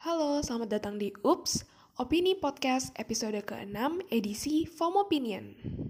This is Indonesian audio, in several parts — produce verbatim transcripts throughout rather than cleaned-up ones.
Halo, selamat datang di Ups, Opini Podcast episode keenam edisi FOMOpinion.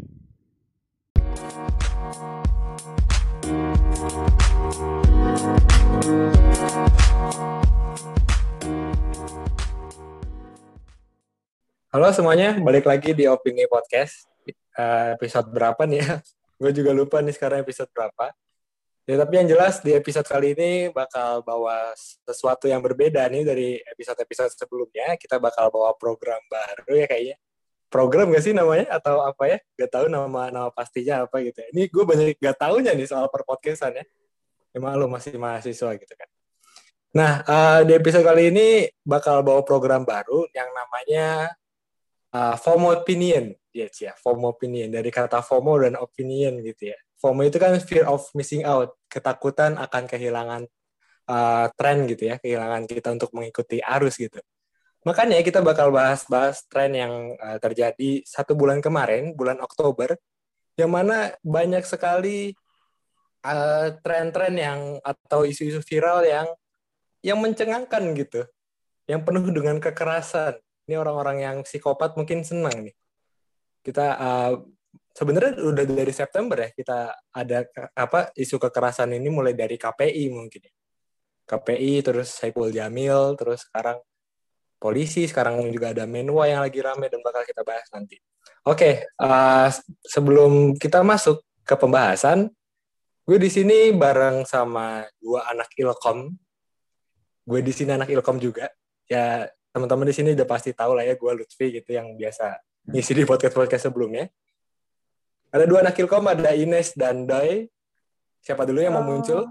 Halo semuanya, balik lagi di Opini Podcast. Uh, episode berapa nih ya? Gue juga lupa nih sekarang episode berapa. Ya, tapi yang jelas di episode kali ini bakal bawa sesuatu yang berbeda nih dari episode-episode sebelumnya. Kita bakal bawa program baru ya kayaknya. Program gak sih namanya? Atau apa ya? Gak tahu nama nama pastinya apa gitu ya. Ini gue banyak gak taunya nih soal perpodcastan ya. Emang lo masih mahasiswa gitu kan. Nah, uh, di episode kali ini bakal bawa program baru yang namanya Uh, FOMOpinion, yes, ya, FOMOpinion dari kata FOMO dan opinion gitu ya. FOMO itu kan fear of missing out, ketakutan akan kehilangan uh, tren gitu ya, kehilangan kita untuk mengikuti arus gitu. Makanya kita bakal bahas-bahas tren yang uh, terjadi satu bulan kemarin, bulan Oktober, yang mana banyak sekali uh, tren-tren yang atau isu-isu viral yang yang mencengangkan gitu, yang penuh dengan kekerasan. Ini orang-orang yang psikopat mungkin senang nih. Kita uh, sebenarnya udah dari September ya kita ada apa isu kekerasan ini mulai dari K P I mungkin ya. K P I terus Saiful Jamil terus sekarang polisi, sekarang juga ada Menwa yang lagi rame dan bakal kita bahas nanti. Oke, okay, uh, sebelum kita masuk ke pembahasan, gue di sini bareng sama dua anak Ilkom. Gue di sini anak Ilkom juga. Ya teman-teman di sini udah pasti tahu lah ya, gue Lutfi gitu yang biasa ngisi di podcast-podcast sebelumnya. Ada dua anak Ilkom, ada Ines dan Doi. Siapa dulu yang oh. mau muncul?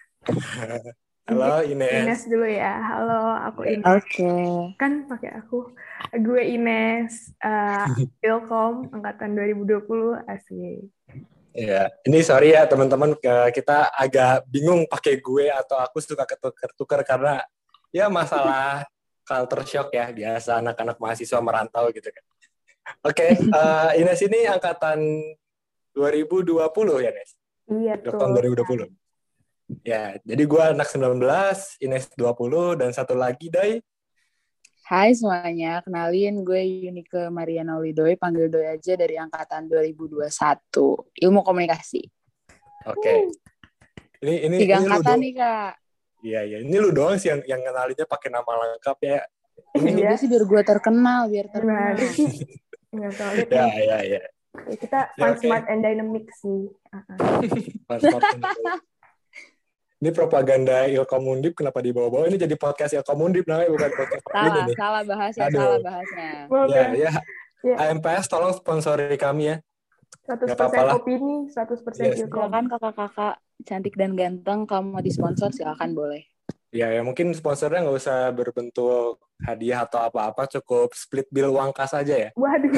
Halo Ines. Ines dulu ya. Halo, aku Ines. Oke. Okay. Kan pakai aku. Gue Ines, uh, Ilkom angkatan dua ribu dua puluh, asik. Ya, ini sorry ya teman-teman, kita agak bingung pakai gue atau aku suka ketukar-tukar karena ya masalah culture shock ya, biasa anak-anak mahasiswa merantau gitu kan. Oke, okay, uh, Ines ini angkatan dua ribu dua puluh ya, Nes? Iya, tuh. Tahun dua ribu dua puluh. Ya, jadi gue anak sembilan belas, Ines dua puluh, dan satu lagi, Doi. Hai semuanya, kenalin gue Yunike Mariana Lidoy, panggil Doi aja, dari angkatan dua ribu dua puluh satu, ilmu komunikasi. Oke. Okay. Ini ini Tiga ini angkatan nih, Kak. Iya, iya. Ini lu doang sih yang, yang kenalinnya pakai nama lengkap ya. Ini ya. sih biar gue terkenal, biar terkenal. Nggak soalnya ya, ya, ya. Ya, kita fun, ya, okay. Smart and dynamic sih. Fun, smart and dynamic. Ini propaganda Ilkom Undip, kenapa dibawa-bawa? Ini jadi podcast Ilkom Undip namanya, bukan podcast salah, ini. Salah bahasnya, Aduh. salah bahasnya. Ya, ya. ya. A M P S tolong sponsori kami ya. seratus persen opini, seratus persen yes. Ilkom. Silakan kakak-kakak cantik dan ganteng, kamu mau disponsor silakan boleh. Ya, ya mungkin sponsornya nggak usah berbentuk hadiah atau apa-apa, cukup split bill uang kas aja ya. Waduh.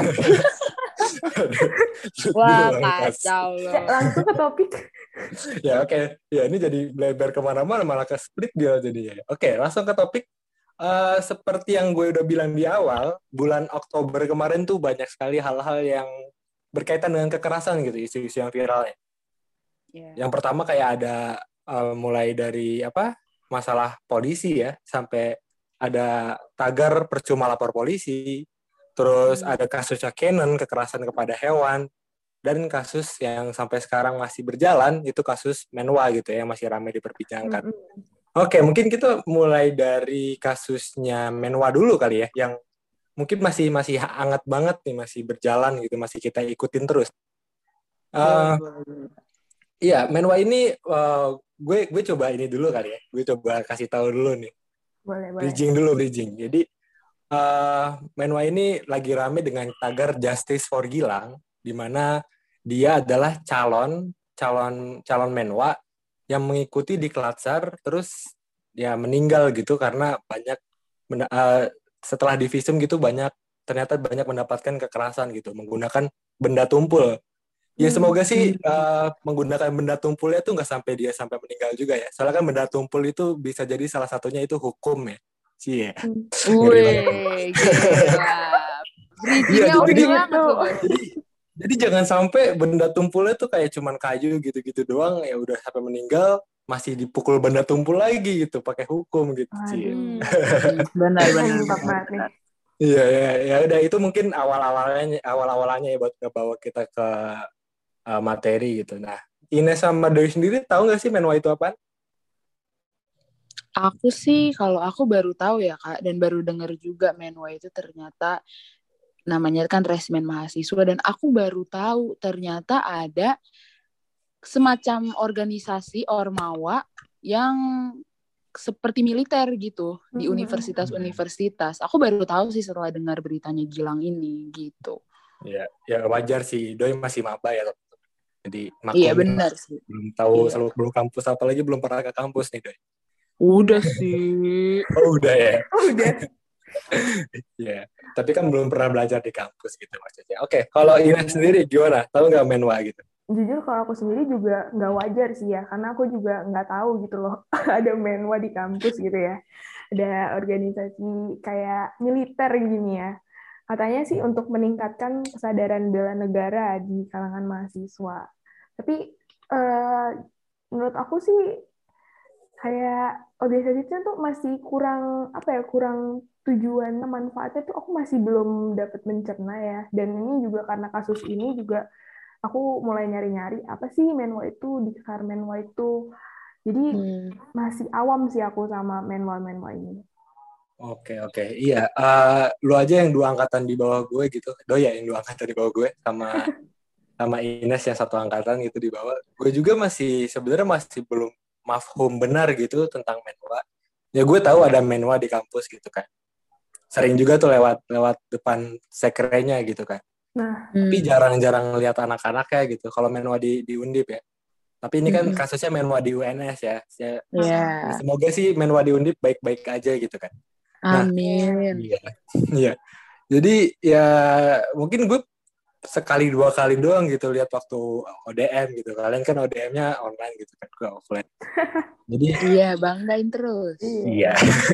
Wah, kacau loh. Ya, langsung ke topik. Ya, oke. Okay. Ya, ini jadi lebar kemana-mana, malah ke split bill jadinya. Oke, okay, langsung ke topik. Uh, seperti yang gue udah bilang di awal, bulan Oktober kemarin tuh banyak sekali hal-hal yang berkaitan dengan kekerasan gitu, isu-isu yang viralnya. Yeah. Yang pertama kayak ada uh, mulai dari apa masalah polisi ya, sampai ada tagar percuma lapor polisi, terus hmm. ada kasusnya Canon, kekerasan kepada hewan, dan kasus yang sampai sekarang masih berjalan, itu kasus Menwa gitu ya, yang masih ramai diperbincangkan. Hmm. Oke, mungkin kita mulai dari kasusnya Menwa dulu kali ya, yang mungkin masih masih hangat banget nih, masih berjalan gitu, masih kita ikutin terus. Uh, iya, Menwa ini uh, gue gue coba ini dulu kali ya, gue coba kasih tahu dulu nih. Boleh, boleh. Bridging dulu, bridging. Jadi uh, Menwa ini lagi rame dengan tagar Justice for Gilang, di mana dia adalah calon calon calon Menwa yang mengikuti di Klatsar, terus ya meninggal gitu karena banyak uh, setelah divisum gitu banyak ternyata banyak mendapatkan kekerasan gitu menggunakan benda tumpul. Ya semoga sih uh, menggunakan benda tumpulnya tuh nggak sampai dia sampai meninggal juga ya. Soalnya kan benda tumpul itu bisa jadi salah satunya itu hukum ya. Sih ya. Wih, Iya, jadi, jadi jadi jangan sampai benda tumpulnya tuh kayak cuman kayu gitu-gitu doang ya udah sampai meninggal. masih dipukul benda tumpul lagi gitu, pakai hukum gitu sih. Hmm. Benar-benar. Mantap banget nih. Iya, ya, ya udah itu mungkin awal-awalnya awal-awalnya ya buat ngebawa kita ke uh, materi gitu. Nah, Ines sama Doi sendiri tahu nggak sih Menwa itu apa? Aku sih kalau aku baru tahu ya Kak, dan baru dengar juga Menwa itu ternyata namanya kan Resmen Mahasiswa, dan aku baru tahu ternyata ada semacam organisasi Ormawa yang seperti militer gitu di Hmm. universitas-universitas. Aku baru tahu sih setelah dengar beritanya Gilang ini gitu. Ya, ya wajar sih. Doi masih maba ya. Jadi Iya maklum benar sih. belum tahu Iya. seluk beluk kampus, apalagi belum pernah ke kampus nih Doi. Udah sih. Oh udah ya. Oh, udah. Iya. Tapi kan belum pernah belajar di kampus gitu maksudnya. Oke, kalau Ines sendiri gimana? Tahu nggak Menwa gitu? Jujur kalau aku sendiri juga nggak wajar sih ya, karena aku juga nggak tahu gitu loh ada Menwa di kampus gitu ya. Ada organisasi kayak militer gini ya. Katanya sih untuk meningkatkan kesadaran bela negara di kalangan mahasiswa. Tapi eh, menurut aku sih kayak organisasinya tuh masih kurang apa ya, kurang tujuan manfaatnya tuh aku masih belum dapat mencerna ya. Dan ini juga karena kasus ini juga aku mulai nyari-nyari apa sih Menwa itu, dikar Menwa itu. Jadi Hmm. masih awam sih aku sama Menwa-Menwa ini. Oke, oke. Iya, eh, lu aja yang dua angkatan di bawah gue gitu. Doi ya yang dua angkatan di bawah gue sama sama Ines yang satu angkatan gitu di bawah. Gue juga masih sebenarnya masih belum mafhum benar gitu tentang Menwa. Ya gue tahu ada Menwa di kampus gitu kan. Sering juga tuh lewat lewat depan sekrenya gitu kan. Nah, Tapi Hmm. jarang-jarang lihat anak-anaknya gitu. Kalau Menwa di di Undip ya. Tapi ini kan Mm-mm. kasusnya Menwa di U N S ya. Ya, Ya, semoga sih Menwa di Undip baik-baik aja gitu kan. Nah, amin. iya. Iya. Jadi ya mungkin gue sekali dua kali doang gitu lihat waktu O D M gitu. Kalian kan O D M-nya online gitu kan, gue offline. Jadi Iya, banggain terus. iya.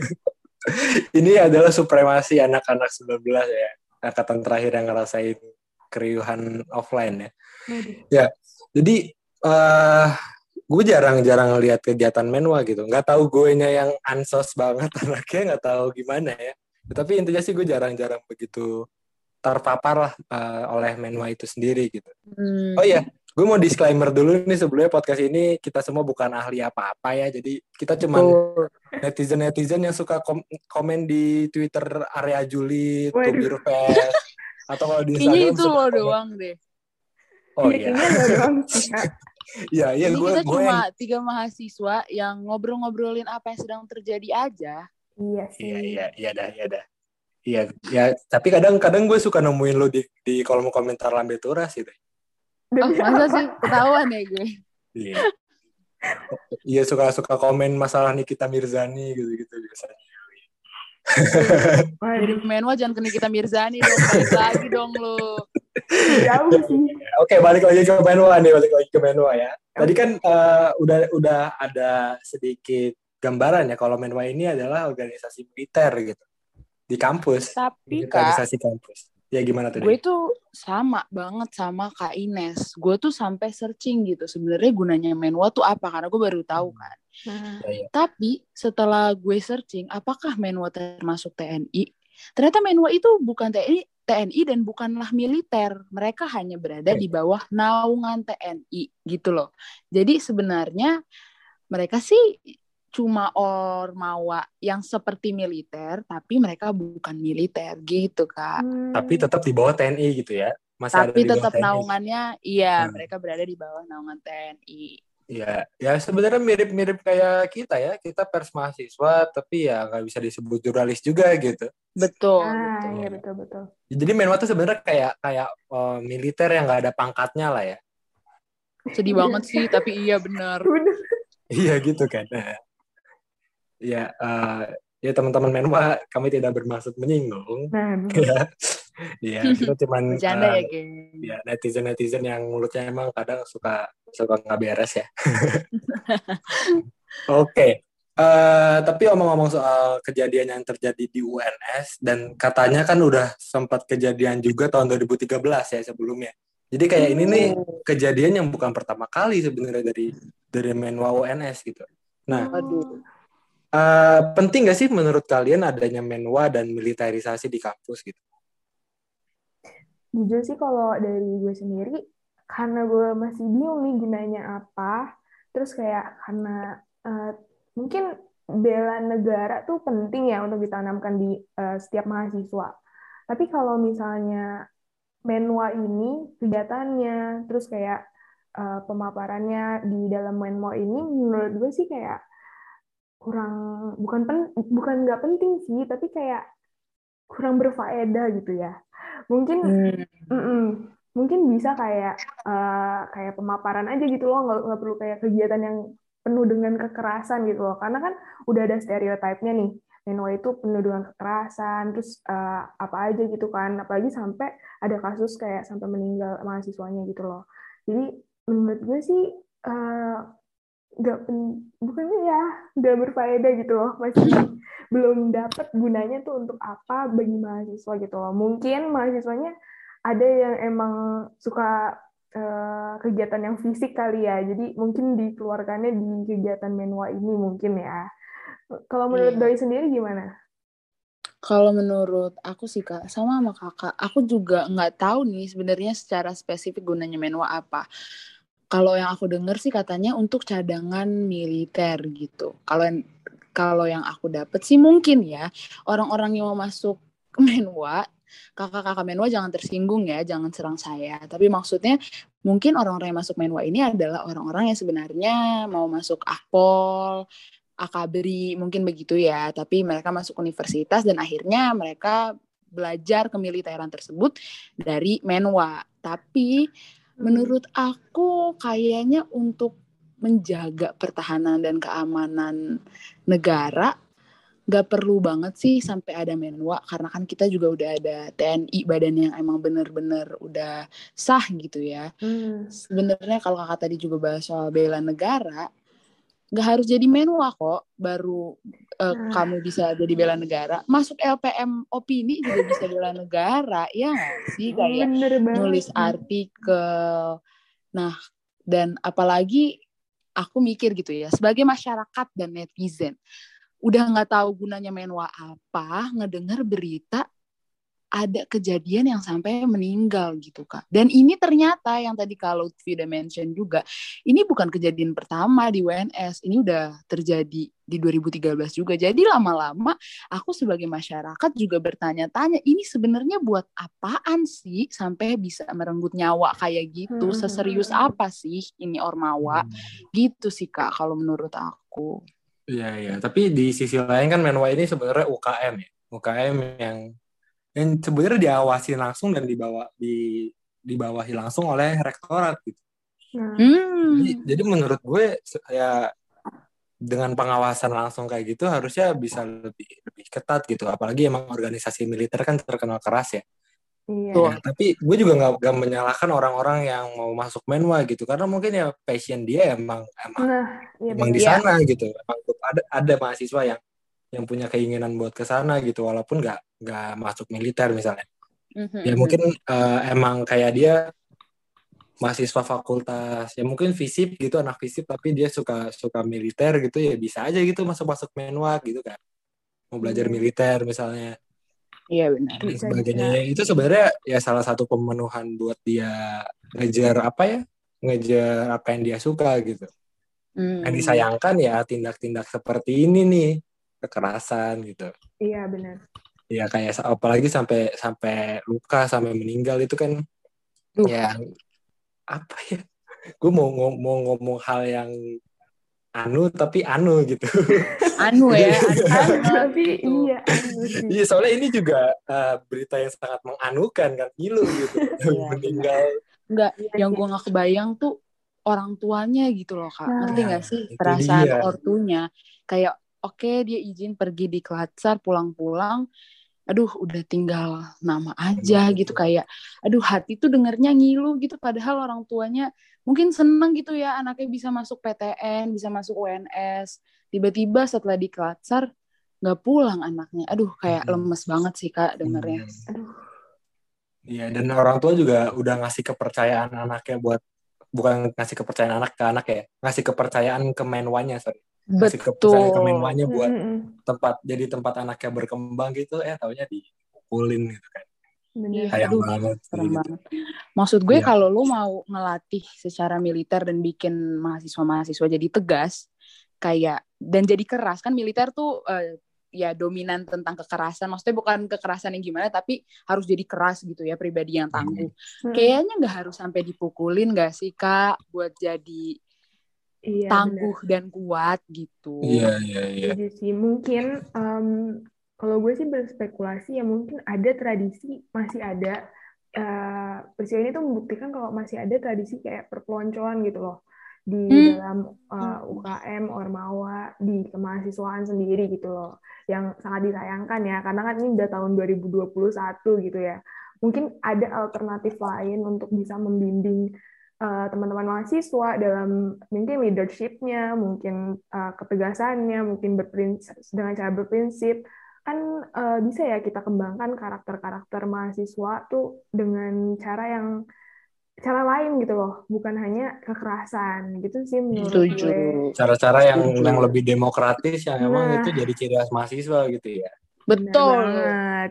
Ini adalah supremasi anak-anak sembilan belas ya. Angkatan terakhir yang ngerasain keriuhan offline ya. waduh. Ya. Jadi eh gue jarang-jarang lihat kegiatan Menwa gitu. Nggak tahu gue nya yang ansos banget anaknya, nggak tahu gimana ya. Tapi intinya sih gue jarang-jarang begitu terpapar lah uh, oleh Menwa itu sendiri gitu. Hmm. Oh iya, gue mau disclaimer dulu nih sebelumnya podcast ini kita semua bukan ahli apa-apa ya. Jadi kita cuman Betul. netizen-netizen yang suka kom- komen di Twitter area Julid, Waduh. Tubirfest, atau kalau di Kayaknya Instagram itu suka lo komen. doang deh. Oh Iya, iya, kayaknya lo doang sih, Kak. iya iya Ini gue kita gue cuma yang tiga mahasiswa yang ngobrol-ngobrolin apa yang sedang terjadi aja. Iya sih. iya iya iya dah iya dah. Iya, ya, tapi kadang-kadang gue suka nemuin lo di di kolom komentar Lambe Turas gitu. Oh, Demi masa apa? sih? Ketahuan ya gue. Iya. Iya suka-suka komen masalah Nikita Mirzani gitu-gitu biasanya. Dari Waduh, Menwa jangan ke Nikita Mirzani dong. Balik lagi dong lo. jauh sih. Oke, balik lagi ke Menwa nih, balik lagi ke Menwa ya. Tadi kan eh, udah udah ada sedikit gambaran ya kalau Menwa ini adalah organisasi militer gitu di kampus, Tapi di Kak, organisasi kampus. Ya gimana tuh? gue Dek? tuh sama banget sama Kak Ines. Gue tuh sampai searching gitu. Sebenarnya gunanya Menwa tuh apa? Karena gue baru tahu kan. Nah, Ya, ya. Tapi setelah gue searching, apakah Menwa termasuk T N I? Ternyata Menwa itu bukan T N I, T N I dan bukanlah militer. Mereka hanya berada di bawah naungan T N I gitu loh. Jadi sebenarnya mereka sih cuma ormawa yang seperti militer, tapi mereka bukan militer gitu Kak. hmm, Tapi tetap di bawah T N I gitu ya. Masih ada Tapi di bawah tetap T N I. naungannya, iya Hmm. mereka berada di bawah naungan T N I. Ya, ya sebenarnya mirip-mirip kayak kita ya. Kita pers mahasiswa, tapi ya nggak bisa disebut jurnalis juga gitu. Betul. nah, betul. iya betul-betul. Jadi Menwa tuh sebenarnya kayak kayak uh, militer yang nggak ada pangkatnya lah ya. Sedih banget sih, tapi iya benar. Udah. Iya gitu kan. Nah, ya, uh, ya teman-teman Menwa, kami tidak bermaksud menyinggung. Nah, Ya, ya kita cuman Bercanda uh, ya, geng. ya netizen-netizen yang mulutnya emang kadang suka suka nggak beres ya. Oke. Uh, tapi omong-omong soal kejadian yang terjadi di U N S dan katanya kan udah sempat kejadian juga tahun dua ribu tiga belas ya sebelumnya Jadi kayak ini nih Oh. kejadian yang bukan pertama kali sebenarnya dari dari Menwa U N S gitu. Nah, Waduh. uh, penting nggak sih menurut kalian adanya Menwa dan militerisasi di kampus gitu? Jujur sih kalau dari gue sendiri, karena gue masih bingung nih gunanya apa, terus kayak karena eh, mungkin bela negara tuh penting ya untuk ditanamkan di eh, setiap mahasiswa. Tapi kalau misalnya Menwa ini kegiatannya, terus kayak eh, pemaparannya di dalam Menwa ini, menurut gue sih kayak kurang, bukan pen, bukan nggak penting sih, tapi kayak kurang berfaedah gitu ya. Mungkin Hmm. mm-mm. Mungkin bisa kayak eh, kayak pemaparan aja gitu loh, nggak nggak perlu kayak kegiatan yang penuh dengan kekerasan gitu loh. Karena kan udah ada stereotipnya nih, Menwa itu penuh dengan kekerasan, terus eh, apa aja gitu kan. Apalagi sampai ada kasus kayak sampai meninggal mahasiswanya gitu loh. Jadi menurut gue sih eh, nggak pen- bukan ya nggak berfaedah gitu loh, masih belum dapat gunanya tuh untuk apa bagi mahasiswa gitu loh. Mungkin mahasiswanya ada yang emang suka eh, kegiatan yang fisik kali ya, jadi mungkin dikeluarkannya di kegiatan Menwa ini mungkin ya. Kalau menurut Iya. Doi sendiri gimana? Kalau menurut aku sih Kak, sama sama Kakak, aku juga nggak tahu nih sebenarnya secara spesifik gunanya Menwa apa. Kalau yang aku dengar sih katanya untuk cadangan militer gitu. Kalau yang kalau yang aku dapat sih mungkin ya orang-orang yang mau masuk Menwa, kakak-kakak Menwa jangan tersinggung ya, jangan serang saya. Tapi maksudnya mungkin orang-orang yang masuk Menwa ini adalah orang-orang yang sebenarnya mau masuk Akpol, Akabri, mungkin begitu ya. Tapi mereka masuk universitas dan akhirnya mereka belajar kemiliteran tersebut dari Menwa. Tapi menurut aku kayaknya untuk menjaga pertahanan dan keamanan negara gak perlu banget sih sampai ada Menwa, karena kan kita juga udah ada T N I, badan yang emang bener-bener udah sah gitu ya. Hmm. Sebenarnya kalau kakak tadi juga bahas soal bela negara, gak harus jadi Menwa kok baru uh, Nah, kamu bisa jadi bela negara. Masuk L P M opini juga bisa bela negara, ya gak sih? Kayak bener banget. nulis artikel. Nah, dan apalagi aku mikir gitu ya, sebagai masyarakat dan netizen, udah nggak tahu gunanya Menwa apa, ngedengar berita ada kejadian yang sampai meninggal gitu Kak. Dan ini ternyata yang tadi Kak Lutfi udah mention juga, ini bukan kejadian pertama di U N S, ini udah terjadi di dua ribu tiga belas juga. Jadi lama-lama aku sebagai masyarakat juga bertanya-tanya, ini sebenarnya buat apaan sih sampai bisa merenggut nyawa kayak gitu? Seserius apa sih ini Ormawa? Gitu sih Kak kalau menurut aku. Iya, iya. Tapi di sisi lain kan Menwa ini sebenarnya U K M ya. U K M yang yang sebenarnya diawasi langsung dan dibawa di dibawahi langsung oleh rektorat gitu. Nah, Hmm. Jadi, jadi menurut gue ya dengan pengawasan langsung kayak gitu harusnya bisa lebih lebih ketat gitu. Apalagi emang organisasi militer kan terkenal keras ya. iya. Ya, tapi gue juga nggak nggak menyalahkan orang-orang yang mau masuk Menwa gitu, karena mungkin ya passion dia emang emang Nah, iya emang di benar. sana gitu. Emang ada ada mahasiswa yang yang punya keinginan buat ke sana gitu, walaupun nggak nggak masuk militer misalnya. Ya mungkin uh, emang kayak dia mahasiswa fakultas ya mungkin FISIP gitu, anak FISIP tapi dia suka suka militer gitu, ya bisa aja gitu masuk masuk Menwa gitu kan, mau belajar Iya. militer misalnya. Iya benar. Dan Bisa, sebagainya. bisa. Ya, itu sebenarnya ya salah satu pemenuhan buat dia ngejar apa ya, ngejar apa yang dia suka gitu. Hmm. Yang disayangkan ya tindak-tindak seperti ini nih, kekerasan gitu. Iya benar. Ya kayak apalagi sampai sampai luka, sampai meninggal itu kan. Duh. Ya apa ya? Gue mau ngom- mau ngomong hal yang anu tapi anu gitu. Anu ya, anu Anu, banget tapi gitu. iya anu sih. Iya, soalnya ini juga uh, berita yang sangat menganukan kan, ngilu gitu. Iya, Meninggal. Enggak, Iya yang sih. gue gak kebayang tuh orang tuanya gitu loh Kak. Nah, Ngerti gak sih itu perasaan dia. ortunya? Kayak oke okay, dia izin pergi di Klatsar, pulang-pulang, aduh udah tinggal nama aja gitu, kayak aduh hati tuh dengernya ngilu gitu, padahal orang tuanya mungkin seneng gitu ya anaknya bisa masuk P T N, bisa masuk U N S, tiba-tiba setelah di Klatsar nggak pulang anaknya, aduh kayak lemes banget sih Kak dengernya. aduh. Iya, dan orang tua juga udah ngasih kepercayaan anaknya buat, bukan ngasih kepercayaan anak ke anak ya, ngasih kepercayaan ke menwanya, sorry. Ngasih kepercayaan ke Betul. menwanya buat Mm-mm. tempat, jadi tempat anaknya berkembang gitu, eh taunya dipukulin gitu kan. Bener. Iya, Sayang aduh, banget sih serem gitu. banget. Maksud gue Iya. kalau lu mau ngelatih secara militer dan bikin mahasiswa-mahasiswa jadi tegas, kayak dan jadi keras kan militer tuh eh, ya dominan tentang kekerasan. Maksudnya bukan kekerasan yang gimana, tapi harus jadi keras gitu ya, pribadi yang tangguh. Mm. Kayaknya nggak harus sampai dipukulin nggak sih Kak, buat jadi Iya, tangguh bener. dan kuat gitu. Iya, iya, iya. Setuju sih. Mungkin em, kalau gue sih berspekulasi ya mungkin ada tradisi, masih ada. Eh, peristiwa ini tuh membuktikan kalau masih ada tradisi kayak perpeloncoan gitu loh di Hmm. dalam eh, U K M, Ormawa, di kemahasiswaan sendiri gitu loh. Yang sangat disayangkan ya, karena kan ini udah tahun dua ribu dua puluh satu gitu ya. Mungkin ada alternatif lain untuk bisa membimbing eh, teman-teman mahasiswa dalam mungkin leadership-nya, mungkin eh, ketegasannya, mungkin berprinsip dengan cara berprinsip kan eh, bisa ya kita kembangkan karakter-karakter mahasiswa tuh dengan cara yang cara lain gitu loh, bukan hanya kekerasan gitu sih menurut Setuju. gue. Cara-cara yang Setuju. yang lebih demokratis yang emang Nah, itu jadi ciri khas mahasiswa gitu ya. benar Betul. banget.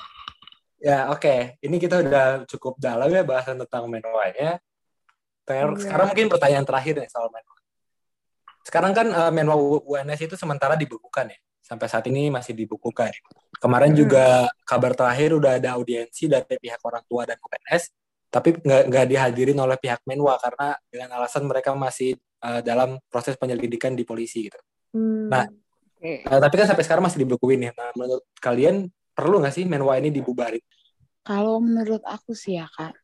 Ya oke, ini kita udah cukup dalam ya bahasan tentang menwanya. Ter- Iya. Sekarang mungkin pertanyaan terakhir nih soal menwa. Sekarang kan uh, menwa U- UNS itu sementara dibukukan ya. Sampai saat ini masih dibukukan. Kemarin Mm-mm. juga kabar terakhir udah ada audiensi dari pihak orang tua dan U N S, tapi nggak nggak dihadirin oleh pihak menwa karena dengan alasan mereka masih uh, dalam proses penyelidikan di polisi gitu. Hmm. Nah, Oke. uh, tapi kan sampai sekarang masih dibukuin ya. Nah, menurut kalian perlu nggak sih menwa ini dibubarin? Kalau menurut aku sih ya Kak,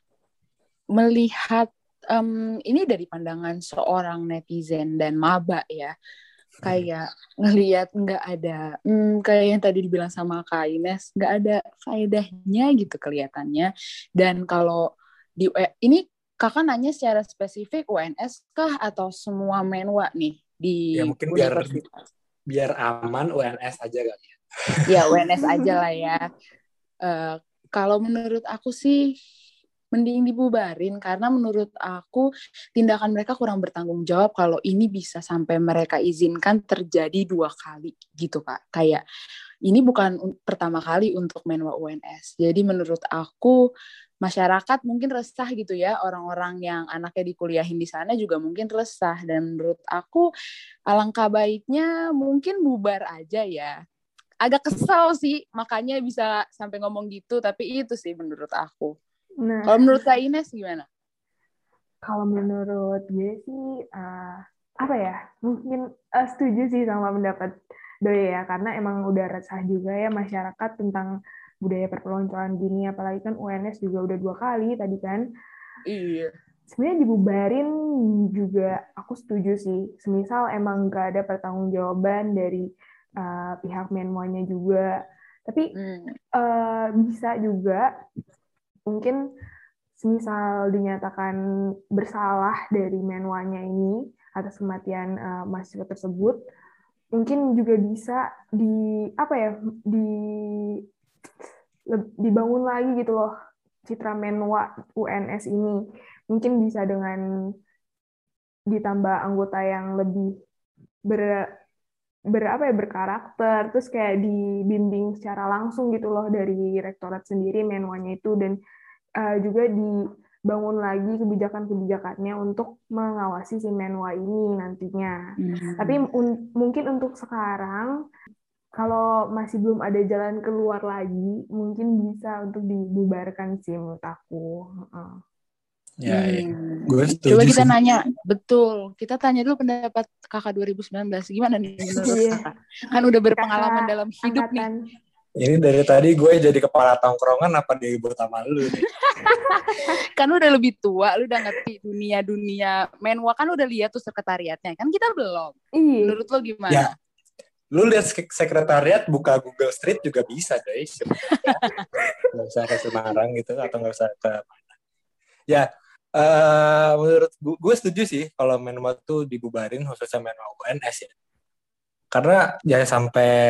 melihat em, ini dari pandangan seorang netizen dan maba ya, kayak ngelihat nggak ada, hmm, kayak yang tadi dibilang sama Kak Ines, nggak ada faedahnya gitu kelihatannya. Dan kalau di ini kakak nanya secara spesifik U N S kah atau semua menwa nih di Ya mungkin biar universitas? biar aman U N S aja kali ya. Ya U N S aja lah ya. Uh, kalau menurut aku sih mending dibubarin karena menurut aku tindakan mereka kurang bertanggung jawab kalau ini bisa sampai mereka izinkan terjadi dua kali gitu Kak. Kayak ini bukan pertama kali untuk menwa U N S. Jadi menurut aku masyarakat mungkin resah gitu ya, orang-orang yang anaknya dikuliahin di sana juga mungkin resah, dan menurut aku alangkah baiknya mungkin bubar aja ya. Agak kesel sih makanya bisa sampai ngomong gitu, tapi itu sih menurut aku. Nah, Kalau menurut Kak Ines gimana? kalau menurut gue sih uh, apa ya? Mungkin uh, setuju sih sama pendapat Doi ya, karena emang udah resah juga ya masyarakat tentang budaya perpeloncoan gini, apalagi kan U N S juga udah dua kali tadi kan. Iya. Sebenarnya dibubarin juga aku setuju sih. Semisal emang gak ada pertanggungjawaban dari uh, pihak menwanya juga. Tapi Hmm. uh, bisa juga mungkin semisal dinyatakan bersalah dari menwanya ini atas kematian uh, mahasiswa tersebut, mungkin juga bisa di apa ya di dibangun lagi gitu loh citra menwa U N S ini. Mungkin bisa dengan ditambah anggota yang lebih ber, ber apa ya berkarakter, terus kayak dibimbing secara langsung gitu loh dari rektorat sendiri menwanya itu, dan uh, juga dibangun lagi kebijakan-kebijakannya untuk mengawasi si menwa ini nantinya. Hmm. Tapi un- mungkin untuk sekarang kalau masih belum ada jalan keluar lagi, mungkin bisa untuk dibubarkan sih menurut aku. Uh. Ya, ya. Hmm. Gue setuju Coba kita sih. nanya, betul. Kita tanya dulu pendapat kakak dua ribu sembilan belas. Gimana nih menurut Iya. kakak? Kan udah berpengalaman Kakak dalam hidup angkatan. nih. Ini dari tadi gue jadi kepala tongkrongan apa di ibu utama lu nih? Kan udah lebih tua, lu udah ngerti dunia-dunia menwa, kan udah lihat tuh sekretariatnya. Kan kita belum. Iya. Menurut lo gimana? Ya, lu lihat sekretariat buka Google Street juga bisa, guys. Nggak usah ke Semarang gitu atau nggak usah ke mana. Ya, uh, menurut gue, gue setuju sih kalau menwa tuh dibubarin khususnya menwa U N S ya. Karena ya sampai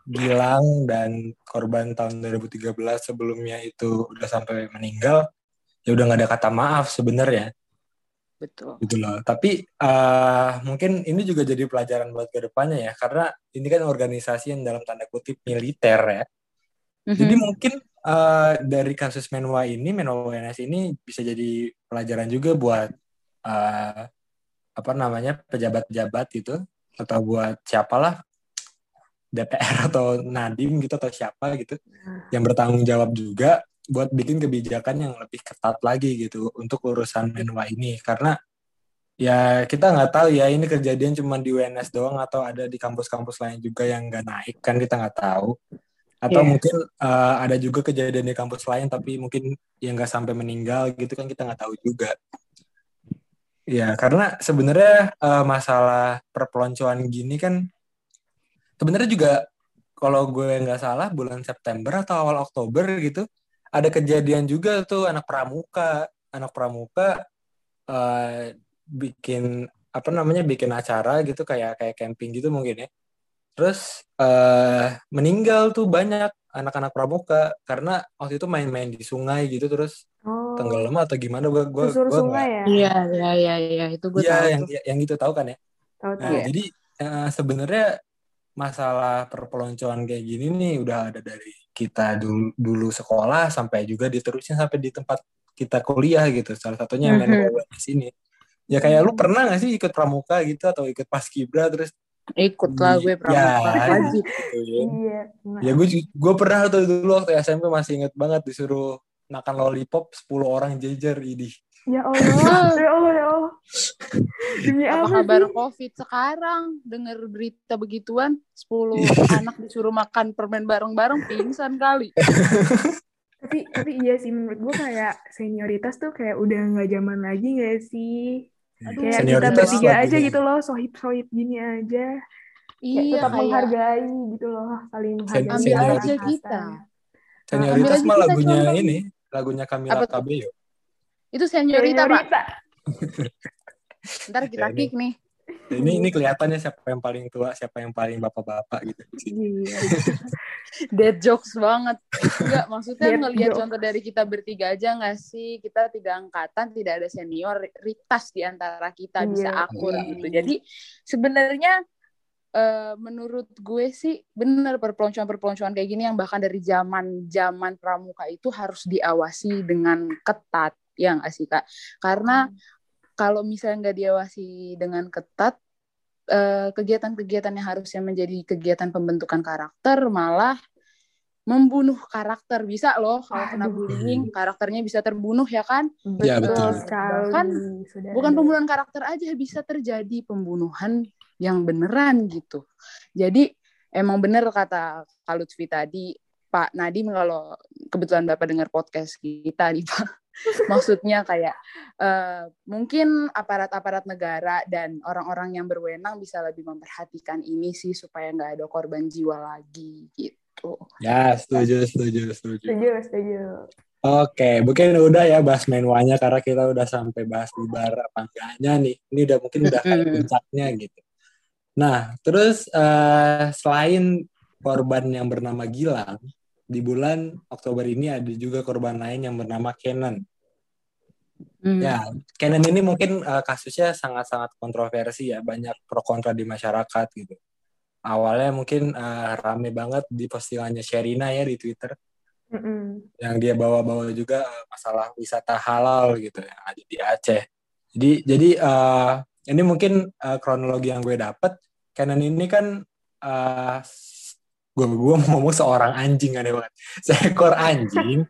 Gilang dan korban tahun dua ribu tiga belas sebelumnya itu udah sampai meninggal, ya udah nggak ada kata maaf sebenarnya. Betul. Gitu loh. Tapi uh, mungkin ini juga jadi pelajaran buat kedepannya ya, karena ini kan organisasi yang dalam tanda kutip militer ya. Mm-hmm. Jadi mungkin uh, dari kasus Menwa ini, Menwa W N S ini bisa jadi pelajaran juga buat uh, apa namanya pejabat-pejabat itu, atau buat siapalah D P R atau Nadiem gitu atau siapa gitu yang bertanggung jawab juga buat bikin kebijakan yang lebih ketat lagi gitu untuk urusan Menwa ini, karena ya kita nggak tahu ya ini kejadian cuma di W N S doang atau ada di kampus-kampus lain juga yang nggak naik, kan kita nggak tahu, atau yeah. mungkin uh, ada juga kejadian di kampus lain tapi mungkin yang nggak sampai meninggal gitu, kan kita nggak tahu juga ya, karena sebenarnya uh, masalah perpeloncoan gini kan sebenarnya juga kalau gue nggak salah bulan September atau awal Oktober gitu ada kejadian juga tuh anak pramuka, anak pramuka uh, bikin apa namanya bikin acara gitu kayak kayak camping gitu mungkin ya. Terus uh, meninggal tuh banyak anak-anak pramuka karena waktu itu main-main di sungai gitu terus oh. tenggelam atau gimana gue gue susur gue sungai gak, ya. Iya iya iya iya itu gue ya, tahu yang, tuh. yang itu tahu kan ya. Tahu nah, ya. Jadi uh, sebenarnya masalah perpeloncoan kayak gini nih udah ada dari kita dulu, dulu sekolah sampai juga diterusin sampai di tempat kita kuliah gitu. Salah satunya mm-hmm. Menwa di sini. Ya kayak mm-hmm. lu pernah gak sih ikut pramuka gitu atau ikut paskibra terus ikut lah gue pramuka ya, wajib gitu ya. Iya. Ya gue gue pernah tuh dulu waktu S M P masih inget banget disuruh makan lollipop sepuluh orang jejer ini. Ya Allah, ya Allah, ya Allah. Demi apa, apa kabar sih? COVID sekarang? Dengar berita begituan, sepuluh anak disuruh makan permen bareng-bareng, pingsan kali. tapi tapi iya sih menurut gue kayak senioritas tuh kayak udah nggak zaman lagi nggak sih? Aduh, kayak kita bertiga aja gitu loh, sohib-sohib gini aja. Iya, kayak tetap kayak menghargai gitu loh, saling menghargai. Ambil aja kita. Senioritas mah lagunya contoh. Ini, lagunya Camila Cabello. Itu seniorita, Pak. Ntar kita kick nih. Ini ini kelihatannya siapa yang paling tua, siapa yang paling bapak-bapak gitu. Iya. Dead jokes banget. Enggak, maksudnya ngelihat contoh dari kita bertiga aja nggak sih? Kita tiga angkatan, tidak ada senioritas di antara kita, bisa iya. akur gitu. Jadi sebenarnya uh, menurut gue sih benar perpeloncoan-perpeloncoan kayak gini yang bahkan dari zaman zaman pramuka itu harus diawasi dengan ketat. Ya nggak sih Kak? Karena hmm. kalau misalnya nggak diawasi dengan ketat, eh, kegiatan-kegiatan yang harusnya menjadi kegiatan pembentukan karakter malah membunuh karakter. Bisa loh kalau kena bullying, karakternya bisa terbunuh ya kan? Ya betul. Kan bukan pembunuhan karakter aja, bisa terjadi pembunuhan yang beneran gitu. Jadi emang bener kata Kak Lutfi tadi, Pak Nadiem, kalau kebetulan Bapak dengar podcast kita nih Pak. Maksudnya kayak uh, mungkin aparat-aparat negara dan orang-orang yang berwenang bisa lebih memperhatikan ini sih supaya nggak ada korban jiwa lagi gitu. Ya setuju setuju setuju. Setuju setuju. Oke, mungkin udah ya bahas Menwanya karena kita udah sampai bahas bubar apa enggaknya nih. Ini udah mungkin udah kayak puncaknya gitu. Nah terus uh, selain korban yang bernama Gilang, di bulan Oktober ini ada juga korban lain yang bernama Kenan. Hmm. Ya, Kenan ini mungkin uh, kasusnya sangat-sangat kontroversi ya, banyak pro kontra di masyarakat gitu. Awalnya mungkin uh, rame banget di postingannya Sherina ya di Twitter, mm-hmm. yang dia bawa-bawa juga uh, masalah wisata halal gitu yang ada di Aceh. Jadi, jadi uh, ini mungkin uh, kronologi yang gue dapet, Kenan ini kan uh, gue gue mau ngomong seorang anjing aneh banget, seekor anjing.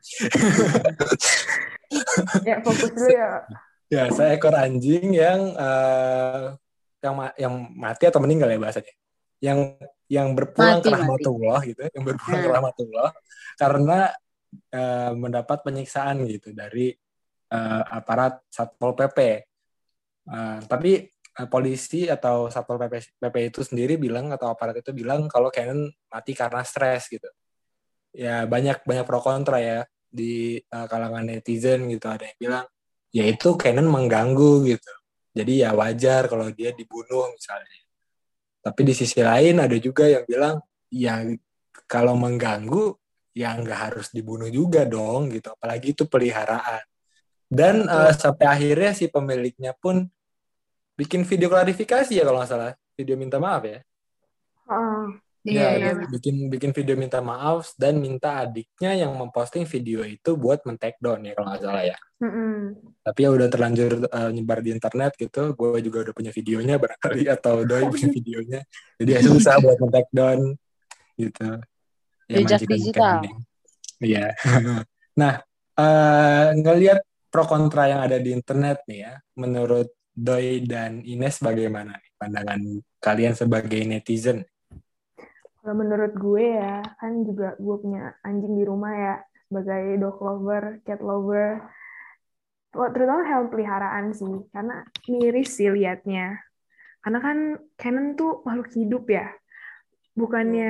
Ya fokus dulu ya. Ya seekor anjing yang uh, yang ma- yang mati atau meninggal ya bahasanya, yang yang berpulang mati, ke rahmatullah mati. gitu, yang berpulang hmm. ke rahmatullah karena uh, mendapat penyiksaan gitu dari uh, aparat Satpol P P. Uh, tapi polisi atau Satpol P P, P P itu sendiri bilang atau aparat itu bilang kalau Kenan mati karena stres gitu. Ya banyak banyak pro kontra ya di uh, kalangan netizen gitu, ada yang bilang ya itu Kenan mengganggu gitu. Jadi ya wajar kalau dia dibunuh misalnya. Tapi di sisi lain ada juga yang bilang ya kalau mengganggu ya nggak harus dibunuh juga dong gitu, apalagi itu peliharaan. Dan uh, sampai akhirnya si pemiliknya pun bikin video klarifikasi ya kalau nggak salah, video minta maaf ya. Oh, Ya, Iya, iya. bikin bikin video minta maaf dan minta adiknya yang memposting video itu buat men-take down ya kalau nggak salah ya. mm-mm. Tapi ya udah terlanjur uh, nyebar di internet gitu. Gue juga udah punya videonya barangkali atau Doi punya videonya. Jadi ya susah buat men-take down gitu. Ya Jejak majikan digital. mending. Iya. Nah, uh, ngelihat pro kontra yang ada di internet nih ya, menurut Doi dan Ines bagaimana nih pandangan kalian sebagai netizen? Kalau menurut gue ya, kan juga gue punya anjing di rumah ya, sebagai dog lover, cat lover, terutama hewan peliharaan sih, karena miris sih liatnya. Karena kan Canon tuh makhluk hidup ya, bukannya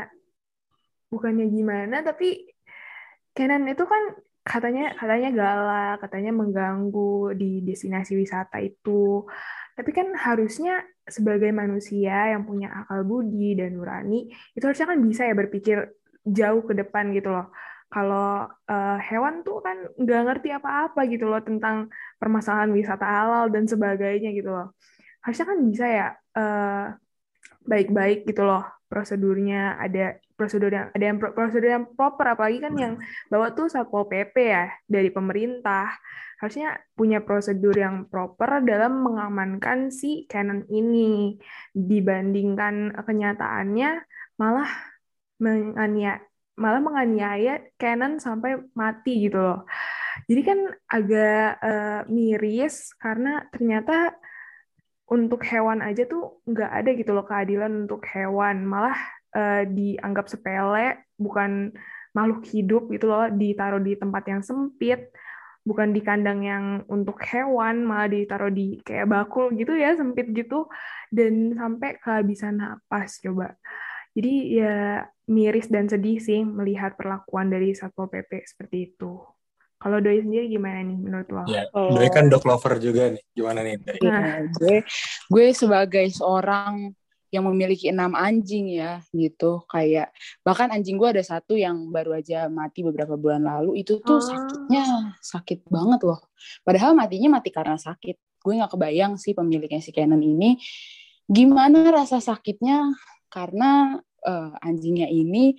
bukannya gimana, tapi Canon itu kan katanya katanya galak, katanya mengganggu di destinasi wisata itu. Tapi kan harusnya sebagai manusia yang punya akal budi dan nurani, itu harusnya kan bisa ya berpikir jauh ke depan gitu loh. Kalau uh, hewan tuh kan nggak ngerti apa-apa gitu loh tentang permasalahan wisata halal dan sebagainya gitu loh. Harusnya kan bisa ya uh, baik-baik gitu loh prosedurnya, ada prosedur yang ada yang prosedur yang proper, apalagi kan yang bawa tuh Satpol P P ya dari pemerintah, harusnya punya prosedur yang proper dalam mengamankan si Canon ini, dibandingkan kenyataannya malah menganiaya malah menganiaya Canon sampai mati gitu loh. Jadi kan agak uh, miris karena ternyata untuk hewan aja tuh nggak ada gitu loh keadilan untuk hewan, malah uh, dianggap sepele, bukan makhluk hidup gitu loh, ditaruh di tempat yang sempit, bukan di kandang yang untuk hewan, malah ditaruh di kayak bakul gitu ya, sempit gitu, dan sampai kehabisan napas coba. Jadi ya miris dan sedih sih melihat perlakuan dari Satpol P P seperti itu. Kalau Doi sendiri gimana nih menurut lo? Ya, Oh, Doi kan dog lover juga nih. Gimana nih, Doi? iya, Nah, gue gue sebagai seorang yang memiliki enam anjing ya gitu, kayak bahkan anjing gue ada satu yang baru aja mati beberapa bulan lalu, itu tuh oh, sakitnya sakit banget loh. Padahal matinya mati karena sakit. Gue nggak kebayang sih pemiliknya si Canon ini gimana rasa sakitnya karena uh, anjingnya ini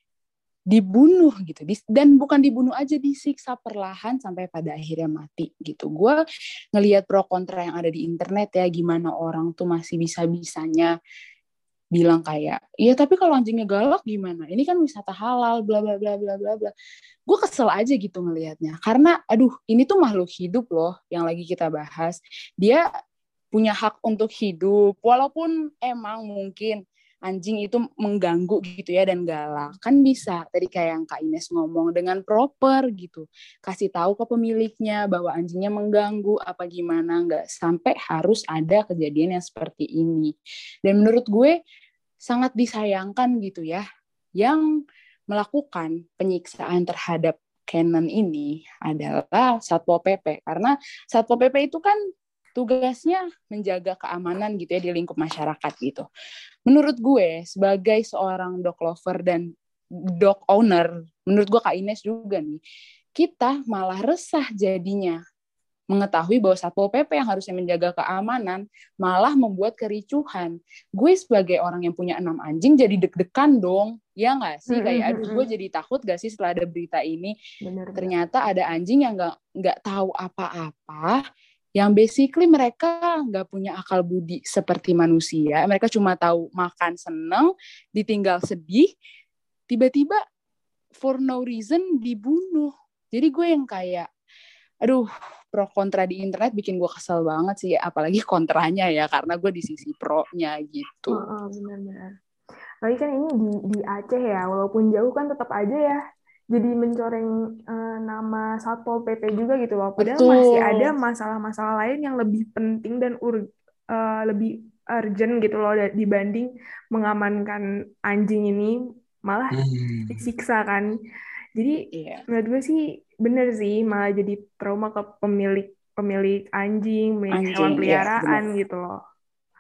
dibunuh gitu, dan bukan dibunuh aja, disiksa perlahan sampai pada akhirnya mati gitu. Gue ngelihat pro kontra yang ada di internet ya, gimana orang tuh masih bisa-bisanya bilang kayak, iya tapi kalau anjingnya galak gimana? Ini kan wisata halal, bla bla bla bla bla bla. Gue kesel aja gitu ngelihatnya, karena aduh ini tuh makhluk hidup loh yang lagi kita bahas. Dia punya hak untuk hidup, walaupun emang mungkin anjing itu mengganggu gitu ya dan galak, kan bisa tadi kayak yang Kak Ines ngomong dengan proper gitu, kasih tahu ke pemiliknya bahwa anjingnya mengganggu apa gimana, nggak sampai harus ada kejadian yang seperti ini. Dan menurut gue sangat disayangkan gitu ya, yang melakukan penyiksaan terhadap Canon ini adalah Satpol P P, karena Satpol P P itu kan tugasnya menjaga keamanan gitu ya di lingkup masyarakat gitu. Menurut gue sebagai seorang dog lover dan dog owner, menurut gue Kak Ines juga nih, kita malah resah jadinya mengetahui bahwa Satpol P P yang harusnya menjaga keamanan malah membuat kericuhan. Gue sebagai orang yang punya enam anjing jadi deg-degan dong, ya nggak sih? Kayak aduh gue jadi takut gak sih setelah ada berita ini. bener, Ternyata ada anjing yang nggak nggak tahu apa-apa, yang basically mereka nggak punya akal budi seperti manusia. Mereka cuma tahu makan seneng, ditinggal sedih, tiba-tiba for no reason dibunuh. Jadi gue yang kayak, aduh, pro kontra di internet bikin gue kesel banget sih, apalagi kontranya ya, karena gue di sisi pro-nya gitu. Oh, oh, benar-benar. Lagi kan ini di, di Aceh ya, walaupun jauh kan tetap aja ya, jadi mencoreng uh, nama Satpol P P juga gitu loh. Padahal Betul. masih ada masalah-masalah lain yang lebih penting dan ur, uh, lebih urgent gitu loh dibanding mengamankan anjing ini, malah Hmm. disiksa kan. Jadi Iya. menurut gue sih bener sih, malah jadi trauma ke pemilik pemilik anjing, pemilik Anjing, hewan iya, peliharaan benar. gitu loh.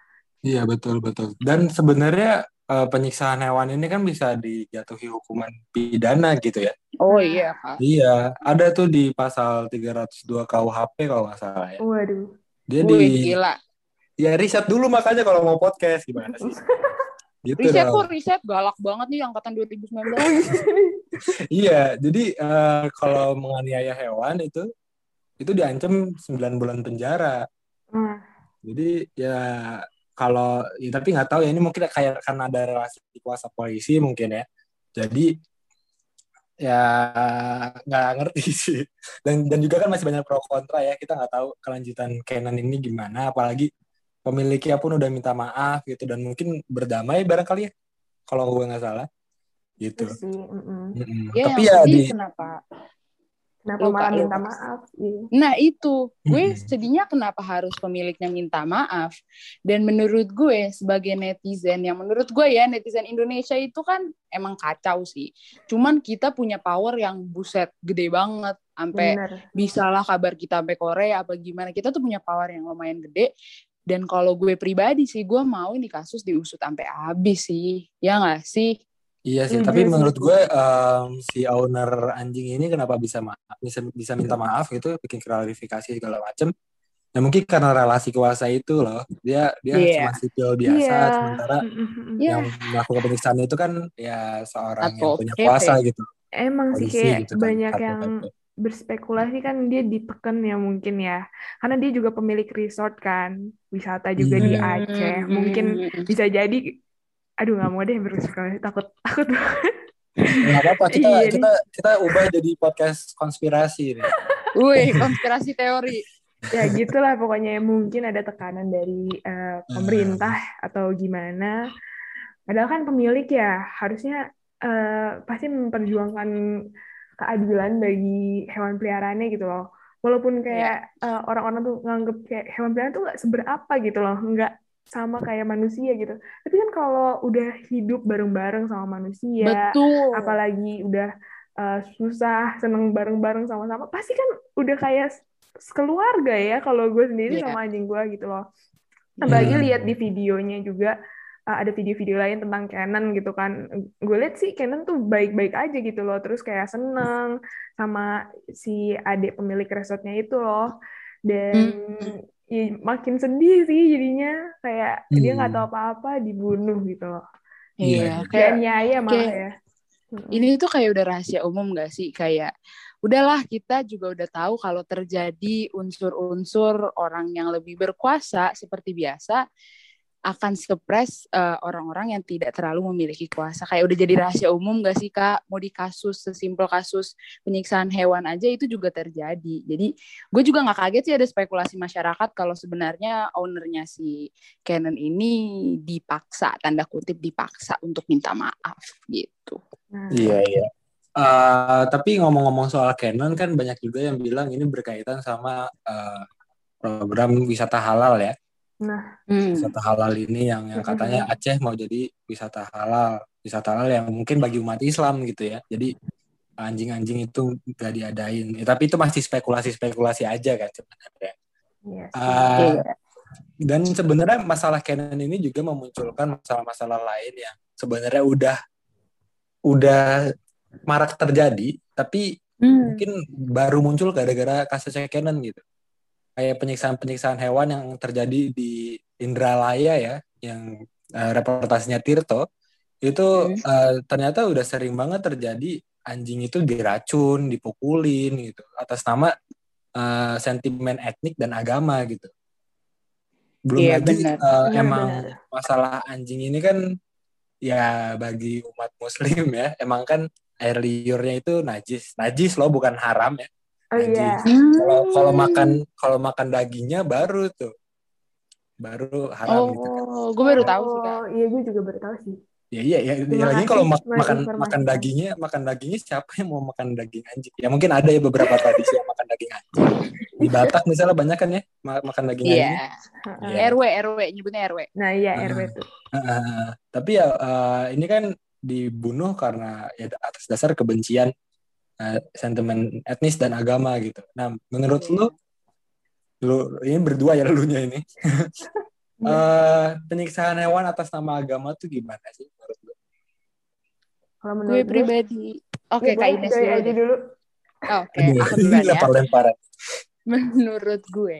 Iya, betul betul. Dan sebenarnya eh, penyiksaan hewan ini kan bisa dijatuhi hukuman pidana gitu ya. Oh Nah, iya kak. Iya, ada tuh di pasal tiga ratus dua K U H P kalau nggak salah ya. waduh. Dia di Wih gila. ya riset dulu makanya kalau mau podcast gimana sih? Gitu Riset dong. kok riset galak banget nih angkatan dua ribu sembilan belas. Iya, jadi eh, kalau menganiaya hewan itu itu diancam sembilan bulan penjara. Nah, Jadi ya kalau ya, tapi nggak tahu ya ini mungkin kayak karena ada relasi kuasa polisi mungkin ya. Jadi ya nggak ngerti sih. Dan dan juga kan masih banyak pro kontra ya. Kita nggak tahu kelanjutan Canon ini gimana. Apalagi pemiliknya pun udah minta maaf gitu dan mungkin berdamai barangkali ya. Kalau gue nggak salah itu gitu. sih. mm-mm. Mm-mm. Ya Tapi yang ya sedih di kenapa? Kenapa Lupa, malah minta lupa. maaf? Iya. Nah itu, gue Mm-mm. sedihnya kenapa harus pemiliknya minta maaf. Dan menurut gue sebagai netizen, yang menurut gue ya netizen Indonesia itu kan emang kacau sih. Cuman kita punya power yang buset gede banget. Sampai Bener. bisalah kabar kita sampai Korea apa gimana. Kita tuh punya power yang lumayan gede. Dan kalau gue pribadi sih, gue mau ini kasus diusut sampai habis sih. Ya nggak sih? Iya sih, Setuju tapi sih. menurut gue em, si owner anjing ini kenapa bisa maaf, bisa bisa minta maaf gitu, bikin klarifikasi segala macem. Ya mungkin karena relasi kuasa itu loh. Dia dia Iya. cuma sipil biasa, Iya. sementara Mm-mm. Ya, yang melakukan penyiksaan itu kan ya seorang yang Satpol punya P P. kuasa gitu, Emang sih polisi kayak gitu kan, banyak Satpol yang P P. berspekulasi kan dia ditekan ya mungkin ya. Karena dia juga pemilik resort kan, wisata juga di Iya. Aceh. Mungkin Hmm. bisa jadi, aduh nggak mau deh berspekulasi, takut takut banget. Nggak apa-apa, kita Iya kita nih. kita ubah jadi podcast konspirasi nih. Wih, konspirasi teori. Ya gitulah pokoknya mungkin ada tekanan dari eh, pemerintah atau gimana. Padahal kan pemilik ya harusnya eh, pasti memperjuangkan keadilan bagi hewan peliharaannya gitu loh. Walaupun Iya. kayak eh, orang-orang tuh nganggep kayak hewan peliharaan tuh nggak seberapa gitu loh, nggak sama kayak manusia gitu. Tapi kan kalau udah hidup bareng-bareng sama manusia, Betul. apalagi udah eh, susah, seneng bareng-bareng sama-sama, pasti kan udah kayak sekeluarga ya kalau gue sendiri Iya. sama anjing gue gitu loh. Apalagi Hmm. lihat di videonya juga uh, ada video-video lain tentang Canon gitu kan. Gue lihat sih Canon tuh baik-baik aja gitu loh. Terus kayak seneng sama si adik pemilik resortnya itu loh. Dan Hmm. ya, makin sedih sih jadinya. Kayak dia nggak tahu Hmm. apa-apa dibunuh gitu loh. Iya, Iya, iya. kayak Dianiaya malah kayak ya. Mm-mm. ini tuh kayak udah rahasia umum gak sih? Kayak udahlah kita juga udah tahu kalau terjadi unsur-unsur orang yang lebih berkuasa seperti biasa akan suppress uh, orang-orang yang tidak terlalu memiliki kuasa. Kayak udah jadi rahasia umum gak sih Kak? Mau di kasus sesimpel kasus penyiksaan hewan aja itu juga terjadi. Jadi gue juga gak kaget sih ada spekulasi masyarakat kalau sebenarnya ownernya si Canon ini dipaksa, tanda kutip dipaksa untuk minta maaf gitu. Nah, Iya, iya. Uh, tapi ngomong-ngomong soal Canon kan banyak juga yang bilang ini berkaitan sama uh, program wisata halal ya. nah, Hmm. Wisata halal ini yang yang katanya Aceh mau jadi wisata halal, wisata halal yang mungkin bagi umat Islam gitu ya. Jadi anjing-anjing itu gak diadain. Ya, tapi itu masih spekulasi-spekulasi aja kan sebenarnya. iya sih. Uh, Iya. dan sebenarnya masalah Canon ini juga memunculkan masalah-masalah lain yang sebenarnya udah udah marak terjadi, tapi Hmm. mungkin baru muncul gara-gara kasusnya Canon gitu. Kayak penyiksaan-penyiksaan hewan yang terjadi di Indralaya ya, yang uh, reportasenya Tirto, itu Hmm. uh, ternyata udah sering banget terjadi anjing itu diracun, dipukulin gitu, atas nama uh, sentimen etnik dan agama gitu. Belum Iya, lagi benar. uh, Benar, emang benar. masalah anjing ini kan ya bagi umat muslim ya, emang kan air liurnya itu najis. Najis loh, bukan haram ya. Oh iya. Najis. Kalau kalau makan kalau makan dagingnya baru tuh. Baru haram Oh, gitu kan. gue baru tahu sih Kak. Oh, iya gue juga baru tahu sih. Ya iya ya, Terima lagi kasih kalau mak- makan makan menginformasikan. dagingnya, makan dagingnya siapa yang mau makan daging anjing? Ya mungkin ada ya beberapa tradisi yang makan daging anjing. Di Batak misalnya banyak kan ya ma- makan daging anjing. Iya. Iya. R W, R W, nyebutnya R W. Nah iya Ah. R W tuh. Uh, tapi ya uh, ini kan dibunuh karena ya atas dasar kebencian uh, sentimen etnis dan agama gitu. Nah, menurut Iya. lu, lu ini berdua ya lunya ini. eh, penyiksaan hewan atas nama agama tuh gimana sih menurut lu? Kalau Gue menurut gue, pribadi. Oke, ya Kak boleh Ines Joy dulu aja deh. dulu. Oke, Aduh, aku duluan ya. lempar-lemparan. Menurut gue,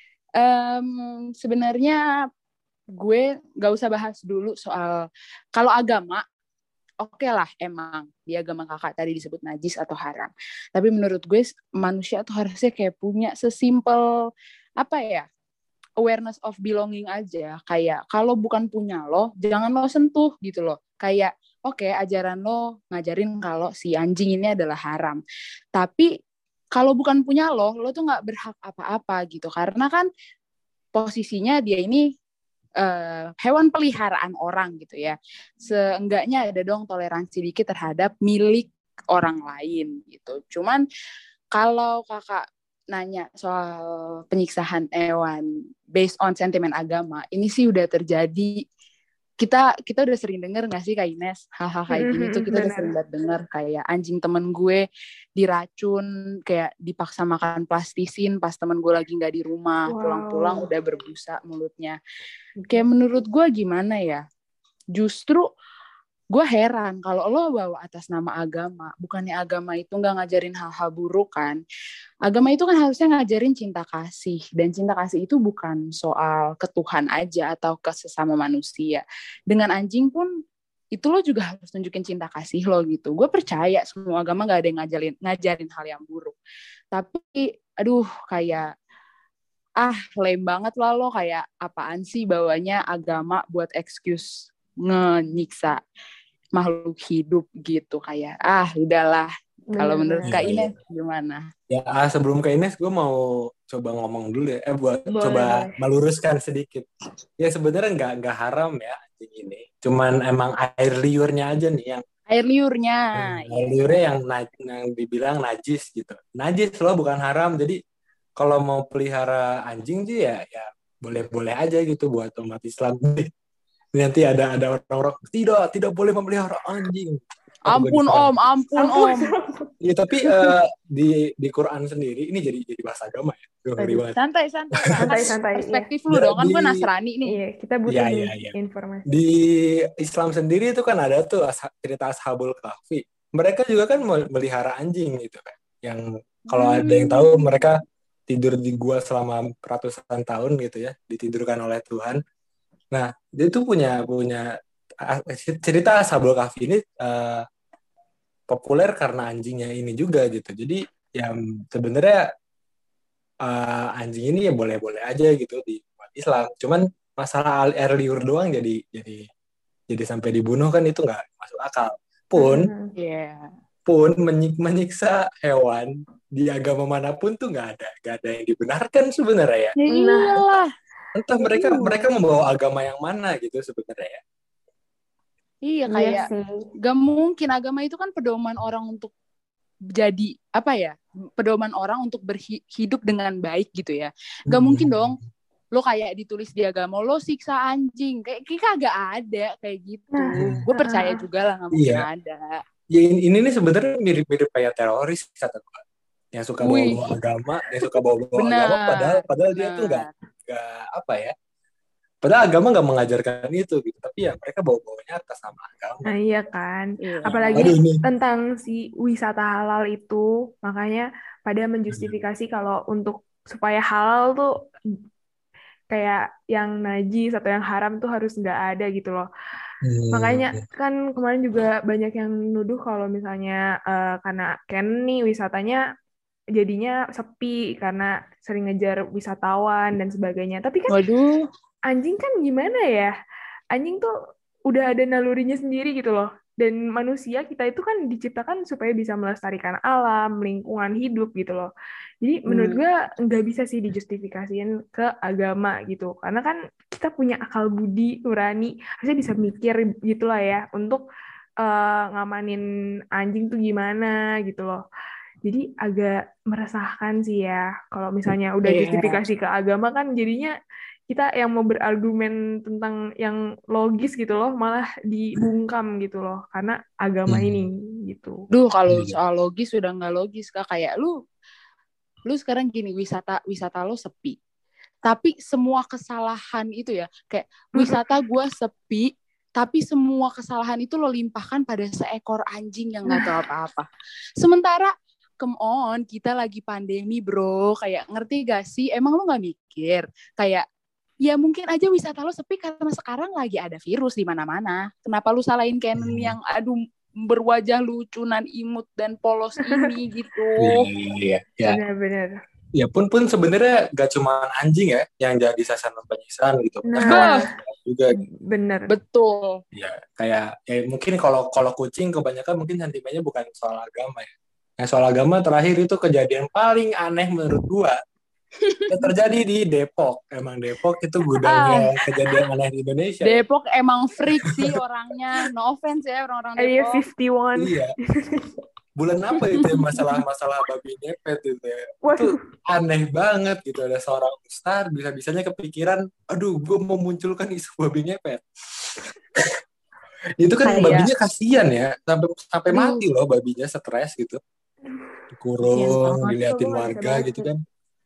em, sebenarnya gue gak usah bahas dulu soal kalau agama. Oke lah, emang di agama kakak tadi disebut najis atau haram. Tapi menurut gue manusia tuh harusnya kayak punya sesimpel apa ya, awareness of belonging aja. Kayak kalau bukan punya lo, jangan lo sentuh gitu loh. Kayak oke, ajaran lo ngajarin kalau si anjing ini adalah haram. Tapi kalau bukan punya lo, lo tuh nggak berhak apa-apa gitu. Karena kan posisinya dia ini Uh, hewan peliharaan orang gitu ya. Seenggaknya ada dong toleransi dikit terhadap milik orang lain gitu. Cuman kalau kakak nanya soal penyiksaan hewan based on sentimen agama, ini sih udah terjadi. Kita kita udah sering denger nggak sih Kak Ines hal-hal kayak gini tuh kita udah Benar. sering banget denger kayak anjing temen gue diracun kayak dipaksa makan plastisin pas temen gue lagi nggak di rumah, Wow. pulang-pulang udah berbusa mulutnya. Kayak menurut gue gimana ya, justru gue heran kalau lo bawa atas nama agama, bukannya agama itu nggak ngajarin hal-hal buruk kan. Agama itu kan harusnya ngajarin cinta kasih, dan cinta kasih itu bukan soal ke Tuhan aja atau ke sesama manusia. Dengan anjing pun itu lo juga harus tunjukin cinta kasih lo gitu. Gue percaya semua agama nggak ada yang ngajarin ngajarin hal yang buruk, tapi aduh kayak ah lame banget lah lo, kayak apaan sih bawanya agama buat excuse ngenyiksa makhluk hidup gitu. Kayak ah udahlah. Kalau menurut Kak Ines gimana? Ya sebelum Kak Ines gue mau coba ngomong dulu ya, eh buat Boleh, coba boleh. meluruskan sedikit. Ya sebenarnya nggak nggak haram ya anjing ini, cuman emang air liurnya aja nih yang Air liurnya. air liurnya yang, na- yang dibilang najis gitu. Najis loh, bukan haram. Jadi kalau mau pelihara anjing sih ya ya boleh-boleh aja gitu buat umat Islam. Nanti ada ada orang-orang tidak tidak boleh memelihara anjing. Ampun om, ampun om. Iya tapi uh, di di Quran sendiri ini jadi jadi bahasa agama ya. Santai santai. Santai santai. Perspektif iya. lu dong, kan Di- gue Nasrani nih. Iya, kita butuh Iya, nih iya, iya. informasi. Di Islam sendiri itu kan ada tuh as- cerita Ashabul Kahfi. Mereka juga kan melihara anjing gitu kan. Yang kalau ada yang tahu mereka tidur di gua selama ratusan tahun gitu ya, ditidurkan oleh Tuhan. Nah, dia tuh punya punya cerita Ashabul Kahfi ini uh, populer karena anjingnya ini juga gitu. Jadi ya sebenarnya uh, anjing ini ya boleh-boleh aja gitu di umat Islam. Cuman masalah air liur doang jadi jadi jadi sampai dibunuh kan itu nggak masuk akal. Pun Hmm. Yeah. pun menyik- menyiksa hewan di agama manapun tuh nggak ada nggak ada yang dibenarkan sebenarnya ya. Ya iyalah. Entah mereka mereka membawa agama yang mana gitu sebenarnya ya. Iya Iya kayak sih. gak mungkin, agama itu kan pedoman orang untuk jadi apa ya, pedoman orang untuk berhidup dengan baik gitu ya. Gak Hmm. mungkin dong lo kayak ditulis di agama lo siksa anjing, kayak kayak kagak ada kayak gitu. Nah, Gue percaya uh, juga lah gak mungkin Iya. ada. Ya ini, ini nih sebenarnya mirip-mirip kayak teroris kata gue. Yang suka Wih. bawa-bawa agama, yang suka bawa-bawa Benar, agama padahal padahal dia tuh nggak nggak apa ya. Padahal agama nggak mengajarkan itu gitu, tapi ya mereka bawa-bawanya atas nama agama. Nah iya kan. Iya. Apalagi Aduh, ini. tentang si wisata halal itu, makanya pada menjustifikasi kalau untuk supaya halal tuh kayak yang najis atau yang haram tuh harus nggak ada gitu loh. Hmm. Makanya kan kemarin juga banyak yang nuduh kalau misalnya uh, karena Ken nih wisatanya jadinya sepi karena sering ngejar wisatawan dan sebagainya. Tapi kan Waduh. anjing kan gimana ya? Anjing tuh udah ada nalurinya sendiri gitu loh. Dan manusia kita itu kan diciptakan supaya bisa melestarikan alam, lingkungan hidup gitu loh. Jadi menurut Hmm. gue nggak bisa sih dijustifikasiin ke agama gitu. Karena kan kita punya akal budi, nurani, harusnya bisa mikir gitu lah ya untuk uh, ngamanin anjing tuh gimana gitu loh. Jadi agak meresahkan sih ya. Kalau misalnya udah Iya. justifikasi ke agama kan jadinya kita yang mau berargumen tentang yang logis gitu loh malah dibungkam gitu loh karena agama Hmm. ini gitu. Duh kalau Iya. soal logis udah nggak logis Kak, kayak lu lu sekarang gini, wisata wisata lo sepi, tapi semua kesalahan itu ya, kayak wisata gue sepi, tapi semua kesalahan itu lo limpahkan pada seekor anjing yang nggak tahu apa-apa. Sementara, come on, kita lagi pandemi bro, kayak ngerti gak sih? Emang lo nggak mikir kayak ya mungkin aja wisata lo sepi karena sekarang lagi ada virus di mana-mana. Kenapa lu salahin Canon hmm. yang aduh berwajah lucunan imut dan polos ini gitu? Iya, ya. Benar-benar. Ya pun pun sebenarnya gak cuma anjing ya yang jadi sasaran penyiksaan gitu. Nah, juga. Bener. Betul. Ya kayak ya mungkin kalau kalau kucing kebanyakan mungkin sentimennya bukan soal agama ya. Yang soal agama terakhir itu kejadian paling aneh menurut gua. Yang terjadi di Depok. Emang Depok itu gudangnya ah. kejadian aneh di Indonesia. Depok ya? Emang freak sih orangnya. No offense ya orang-orang Depok. Area lima puluh satu. Iya. Bulan apa itu ya masalah-masalah babi ngepet itu ya. Itu aneh banget gitu. Ada seorang ustaz bisa-bisanya kepikiran, aduh gue mau munculkan isu babi ngepet. Itu kan Kayak. babinya kasihan ya. Sampai sampai mati loh babinya, stres gitu. Dikurung, diliatin warga gitu kan.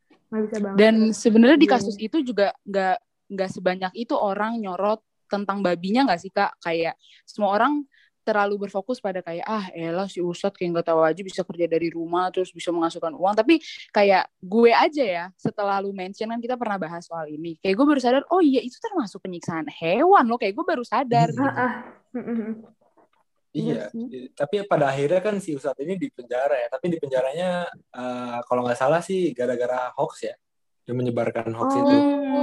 Dan sebenarnya di kasus itu juga nggak nggak sebanyak itu orang nyorot tentang babinya nggak sih Kak? Kayak semua orang terlalu berfokus pada kayak ah elah si Ustadz kayak nggak tahu aja bisa kerja dari rumah terus bisa menghasilkan uang. Tapi kayak gue aja ya setelah lu mention kan kita pernah bahas soal ini. Kayak gue baru sadar oh iya itu termasuk penyiksaan hewan loh. Kayak gue baru sadar. Hmm. Iya, tapi pada akhirnya kan si Ustadz ini di penjara ya. Tapi di penjaranya uh, kalau nggak salah sih gara-gara hoax ya, dia menyebarkan hoax oh. itu.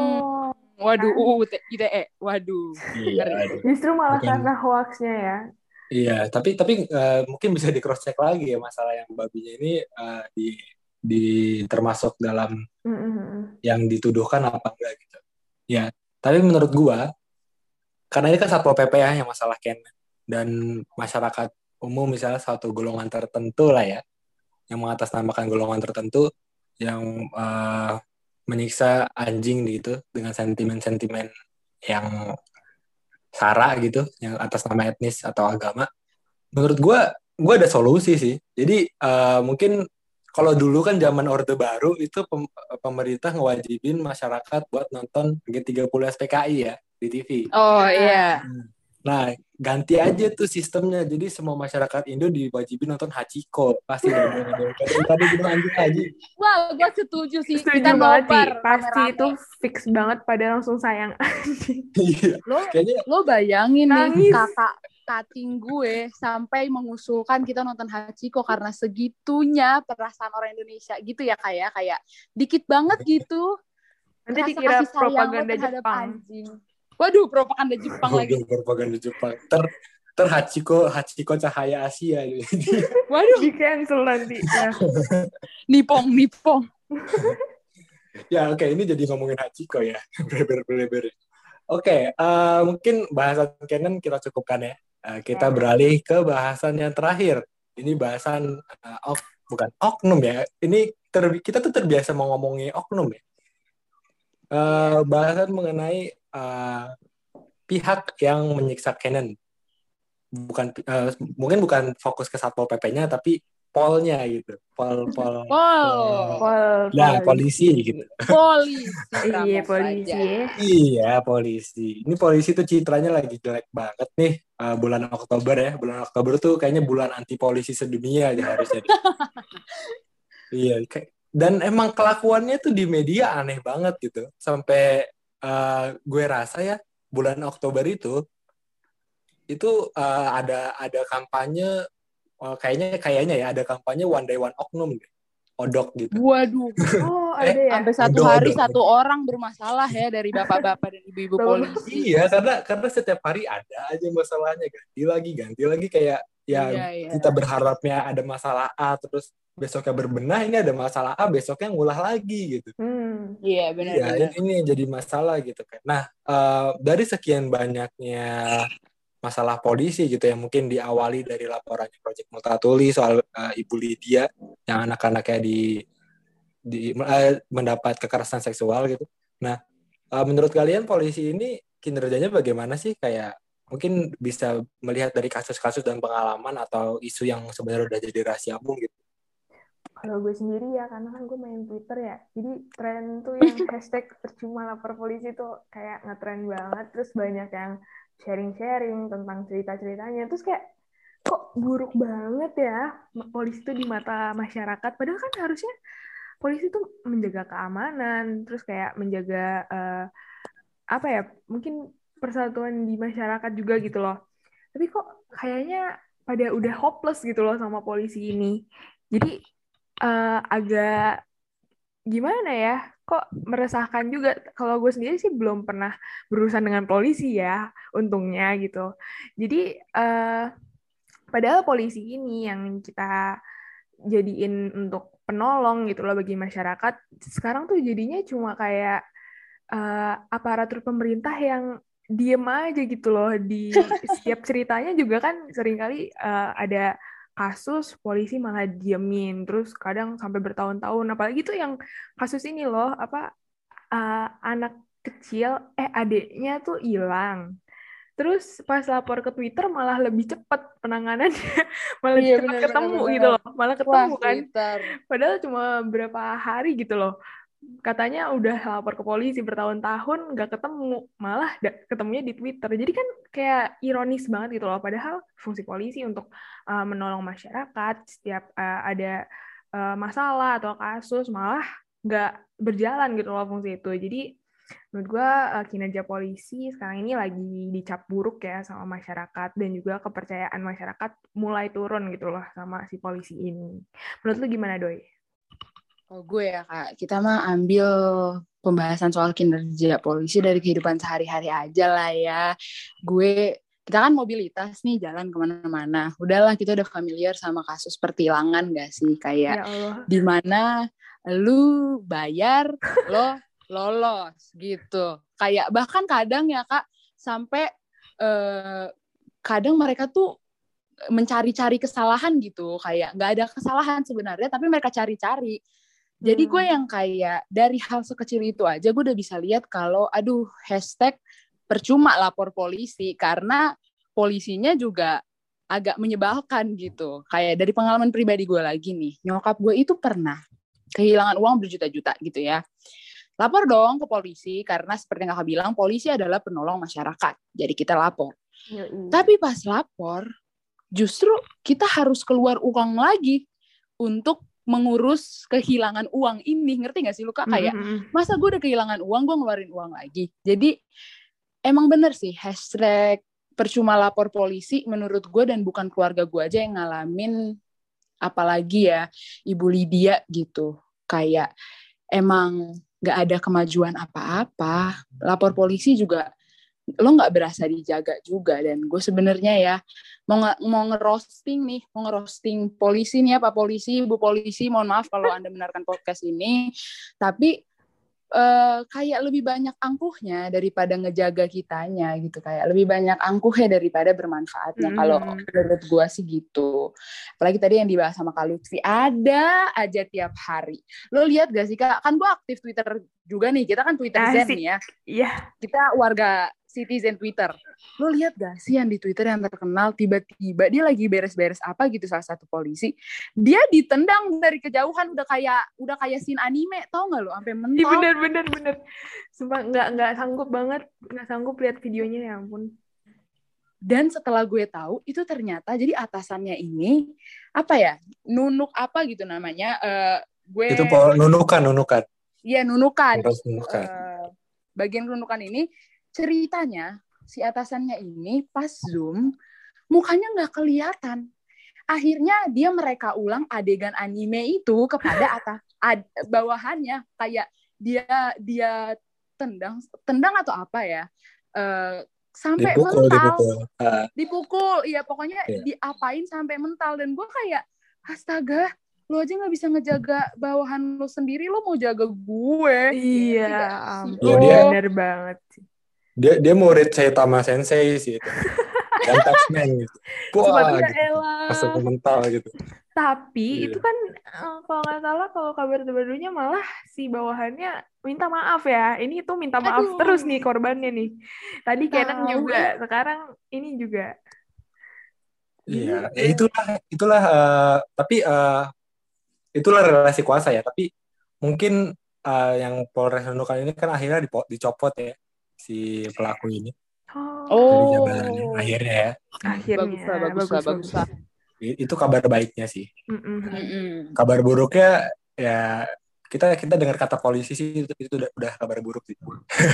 Waduh, U U I T E, waduh. Iya, justru malah Bukan. karena hoaxnya ya. Iya, tapi tapi uh, mungkin bisa di cross check lagi ya masalah yang babinya ini uh, di di termasuk dalam mm-hmm. yang dituduhkan apa enggak gitu. Ya, tapi menurut gua karena ini kan Satpol P P ya yang masalah Ken. Dan masyarakat umum misalnya satu golongan tertentu lah ya yang mengatasnamakan golongan tertentu yang uh, menyiksa anjing gitu dengan sentimen-sentimen yang sara gitu yang atas nama etnis atau agama. Menurut gue gue ada solusi sih. Jadi uh, mungkin kalau dulu kan zaman Orde Baru itu pem- pemerintah ngewajibin masyarakat buat nonton G tiga puluh S P K I ya di T V. Oh iya. Nah, ganti aja tuh sistemnya. Jadi semua masyarakat Indo diwajibin nonton Hachiko. Pasti dong. Tadi bilang anjing aja. Wah, gue setuju sih. Setuju kita banget sih. Pasti rame-rame. Itu fix banget pada langsung sayang anjing. Lo, Kayaknya... lo bayangin Nangis. nih kakak kating gue sampai mengusulkan kita nonton Hachiko karena segitunya perasaan orang Indonesia gitu ya kayak kayak dikit banget gitu. Nanti dikira propaganda Jepang. Anjing. Waduh, propaganda Jepang lagi. Waduh, propaganda Jepang. Ter, ter Hachiko, Hachiko Cahaya Asia. Waduh. Di cancel nanti. Ya. Nipong, Nipong. Ya, oke. Okay. Ini jadi ngomongin Hachiko ya. Bener-bener. Oke, okay, uh, mungkin bahasan Canon kita cukupkan ya. Uh, kita beralih ke bahasan yang terakhir. Ini bahasan, uh, ok, bukan oknum ya. Ini ter, kita tuh terbiasa mau ngomongin oknum ya. Uh, bahasan mengenai Uh, pihak yang menyiksa Canon bukan uh, mungkin bukan fokus ke Satpol P P-nya tapi polnya gitu pol pol pol pol nah polisi gitu polisi iya polisi iya polisi ini polisi tuh citranya lagi jelek banget nih uh, bulan Oktober ya bulan Oktober tuh kayaknya bulan anti polisi sedunia aja harusnya iya kayak dan emang kelakuannya tuh di media aneh banget gitu sampai Uh, gue rasa ya bulan Oktober itu itu uh, ada ada kampanye uh, kayaknya kayaknya ya ada kampanye one day one oknum deh. Odok gitu. Waduh. Oh, ada ya. Sampai satu odok, hari odok. Satu orang bermasalah ya dari bapak-bapak dan ibu-ibu polisi. Iya, karena karena setiap hari ada aja masalahnya ganti lagi ganti lagi kayak ya iya, iya. Kita berharapnya ada masalah A terus besoknya berbenah ini ada masalah A besoknya ngulah lagi gitu. Hmm, iya benar. Iya ini, ini yang jadi masalah gitu kan. Nah uh, dari sekian banyaknya masalah polisi gitu ya mungkin diawali dari laporannya Project Multatuli soal uh, Ibu Lydia yang anak-anaknya di, di uh, mendapat kekerasan seksual gitu. Nah uh, menurut kalian polisi ini kinerjanya bagaimana sih kayak mungkin bisa melihat dari kasus-kasus dan pengalaman atau isu yang sebenarnya udah jadi rahasia umum gitu. Kalau gue sendiri ya, karena kan gue main Twitter ya, jadi tren tuh yang hashtag percuma lapor polisi tuh kayak ngetren banget, terus banyak yang sharing-sharing tentang cerita-ceritanya, terus kayak kok buruk banget ya polisi tuh di mata masyarakat, padahal kan harusnya polisi tuh menjaga keamanan, terus kayak menjaga uh, apa ya, mungkin persatuan di masyarakat juga gitu loh. Tapi kok kayaknya pada udah hopeless gitu loh sama polisi ini. Jadi uh, agak gimana ya, kok meresahkan juga. Kalau gue sendiri sih belum pernah berurusan dengan polisi ya, untungnya gitu. Jadi uh, padahal polisi ini yang kita jadiin untuk penolong gitu loh bagi masyarakat, sekarang tuh jadinya cuma kayak uh, aparatur pemerintah yang diem aja gitu loh. Di setiap ceritanya juga kan seringkali uh, ada kasus polisi malah diemin, terus kadang sampai bertahun-tahun. Apalagi tuh yang kasus ini loh, apa uh, anak kecil, eh adiknya tuh hilang. Terus pas lapor ke Twitter malah lebih cepat penanganannya, malah Iya, cepat benar, ketemu benar, gitu benar. loh, malah Wah, ketemu kan. Twitter. Padahal cuma berapa hari gitu loh. Katanya udah lapor ke polisi bertahun-tahun nggak ketemu, malah da- ketemunya di Twitter. Jadi kan kayak ironis banget gitu loh. Padahal fungsi polisi untuk uh, menolong masyarakat setiap uh, ada uh, masalah atau kasus, malah nggak berjalan gitu loh fungsi itu. Jadi menurut gue uh, kinerja polisi sekarang ini lagi dicap buruk ya sama masyarakat, dan juga kepercayaan masyarakat mulai turun gitu loh sama si polisi ini. Menurut lu gimana, Doi? Oh, gue ya Kak, kita mah ambil pembahasan soal kinerja polisi dari kehidupan sehari-hari aja lah ya. Gue, kita kan mobilitas nih, jalan kemana-mana. Udahlah, kita udah familiar sama kasus pertilangan gak sih? Kayak Ya Allah. dimana lu bayar, lo lolos gitu. Kayak bahkan kadang ya Kak, sampai eh, kadang mereka tuh mencari-cari kesalahan gitu. Kayak gak ada kesalahan sebenarnya, tapi mereka cari-cari. Jadi gue yang kayak dari hal sekecil itu aja gue udah bisa lihat kalau aduh hashtag percuma lapor polisi, karena polisinya juga agak menyebalkan gitu. Kayak dari pengalaman pribadi gue lagi nih, nyokap gue itu pernah kehilangan uang berjuta-juta gitu ya. Lapor dong ke polisi, karena seperti yang kakak bilang polisi adalah penolong masyarakat. Jadi kita lapor. Yoi. Tapi pas lapor justru kita harus keluar uang lagi untuk mengurus kehilangan uang ini. Ngerti gak sih lu Kak? Kayak Mm-hmm. masa gue udah kehilangan uang, gue ngeluarin uang lagi. Jadi emang bener sih hashtag percuma lapor polisi menurut gue, dan bukan keluarga gue aja yang ngalamin, apalagi ya Ibu Lydia gitu. Kayak emang gak ada kemajuan apa-apa. Lapor polisi juga lo nggak berasa dijaga juga. Dan gue sebenarnya ya mau nge- mau ngerosting nih, mau ngerosting polisi nih ya, Pak Polisi, Bu Polisi, mohon maaf kalau Anda mendengarkan podcast ini, tapi uh, kayak lebih banyak angkuhnya daripada ngejaga kitanya gitu, kayak lebih banyak angkuhnya daripada bermanfaatnya. Mm-hmm. Kalau menurut gue sih gitu. Apalagi tadi yang dibahas sama Kak Lutfi, ada aja tiap hari. Lo lihat gak sih Kak? Kan gue aktif Twitter juga nih, kita kan Twitter Zen nih ya. Iya. Kita warga citizen Twitter. Lo lihat gak sih yang di Twitter yang terkenal, tiba-tiba dia lagi beres-beres apa gitu, salah satu polisi, dia ditendang dari kejauhan, udah kayak udah kayak scene anime, tau gak lo, sampai mental. Iya bener bener bener. Sumpah nggak nggak sanggup banget, nggak sanggup lihat videonya, ya ampun. Dan setelah gue tahu itu ternyata jadi atasannya ini apa ya, nunuk apa gitu namanya, uh, gue itu po- nunukan nunukan. Iya nunukan. nunukan. Uh, bagian nunukan ini ceritanya si atasannya ini pas Zoom mukanya nggak kelihatan. Akhirnya dia mereka ulang adegan anime itu kepada atas ad, bawahannya, kayak dia dia tendang tendang atau apa ya, uh, sampai dipukul, mental. Dipukul. Uh. Dipukul, ya pokoknya yeah. diapain sampai mental. Dan gue kayak astaga, lo aja nggak bisa ngejaga bawahan lo sendiri, lo mau jaga gue? Iya, ampun. Dia bener banget sih. Dia dia murid Saitama Sensei sih itu. Dan Touchman gitu. Wah, gitu. Masuk ke mental gitu. Tapi iya. itu kan kalau nggak salah, kalau kabar terbarunya malah si bawahannya minta maaf ya. Ini tuh minta maaf Aduh. terus nih korbannya nih. Tadi Kenan juga, sekarang ini juga. Iya, ya itulah itulah uh, tapi uh, itulah relasi kuasa ya. Tapi mungkin uh, yang Polres Nunukan ini kan akhirnya dipo- dicopot ya si pelaku ini dari Oh, jabatannya akhirnya ya. akhirnya Bagus lah, bagus lah, bagus lah. I- Itu kabar baiknya sih. Mm-mm. Mm-mm. Kabar buruknya ya kita kita dengar kata polisi sih itu, itu udah, udah kabar buruk sih.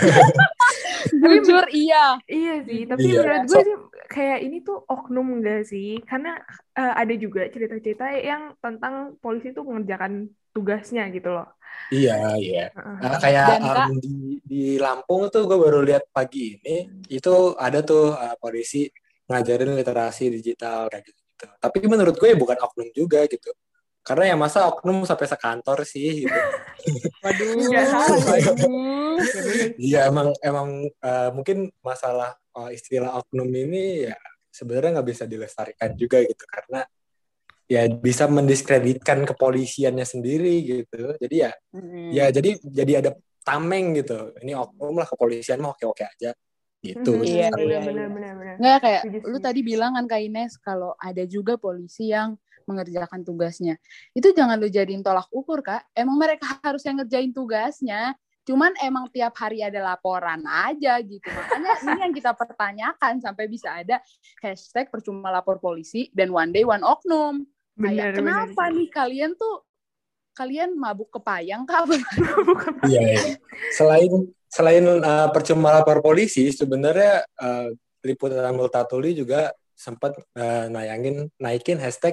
Jujur iya. Iya sih, tapi Iya. menurut gue So- sih kayak ini tuh oknum enggak sih? Karena eh, ada juga cerita-cerita yang tentang polisi tuh mengerjakan tugasnya gitu loh. Iya, iya. Heeh. Nah, kayak Dan, um, Kak, di di Lampung tuh gue baru lihat pagi ini itu ada tuh uh, polisi ngajarin literasi digital kayak gitu. Tapi menurut gue ya bukan oknum juga gitu. Karena ya masa oknum sampai sekantor sih gitu. waduh, Nggak salah sih. waduh. Iya emang emang uh, mungkin masalah uh, istilah oknum ini ya sebenarnya nggak bisa dilestarikan juga gitu karena ya bisa mendiskreditkan kepolisiannya sendiri gitu. Jadi ya Mm. ya jadi jadi ada tameng gitu. Ini oknum lah kepolisian mah oke-oke aja gitu. Mhm, Iya, benar, iya, benar, iya. benar, benar. Nggak kayak Setuju, lu setuju. tadi bilang kan Kak Ines kalau ada juga polisi yang mengerjakan tugasnya. Itu jangan lu jadiin tolak ukur, Kak. Emang mereka harus yang ngerjain tugasnya. Cuman emang tiap hari ada laporan aja gitu. Makanya ini yang kita pertanyakan sampai bisa ada hashtag percuma lapor polisi dan one day one oknum. Benar, Kayak benar. kenapa nih kalian tuh kalian mabuk kepayang kah? Bukan. Iya, iya. Selain selain uh, percuma lapor polisi, sebenarnya uh, Liputan Multatuli juga sempat uh, nayangin naikin hashtag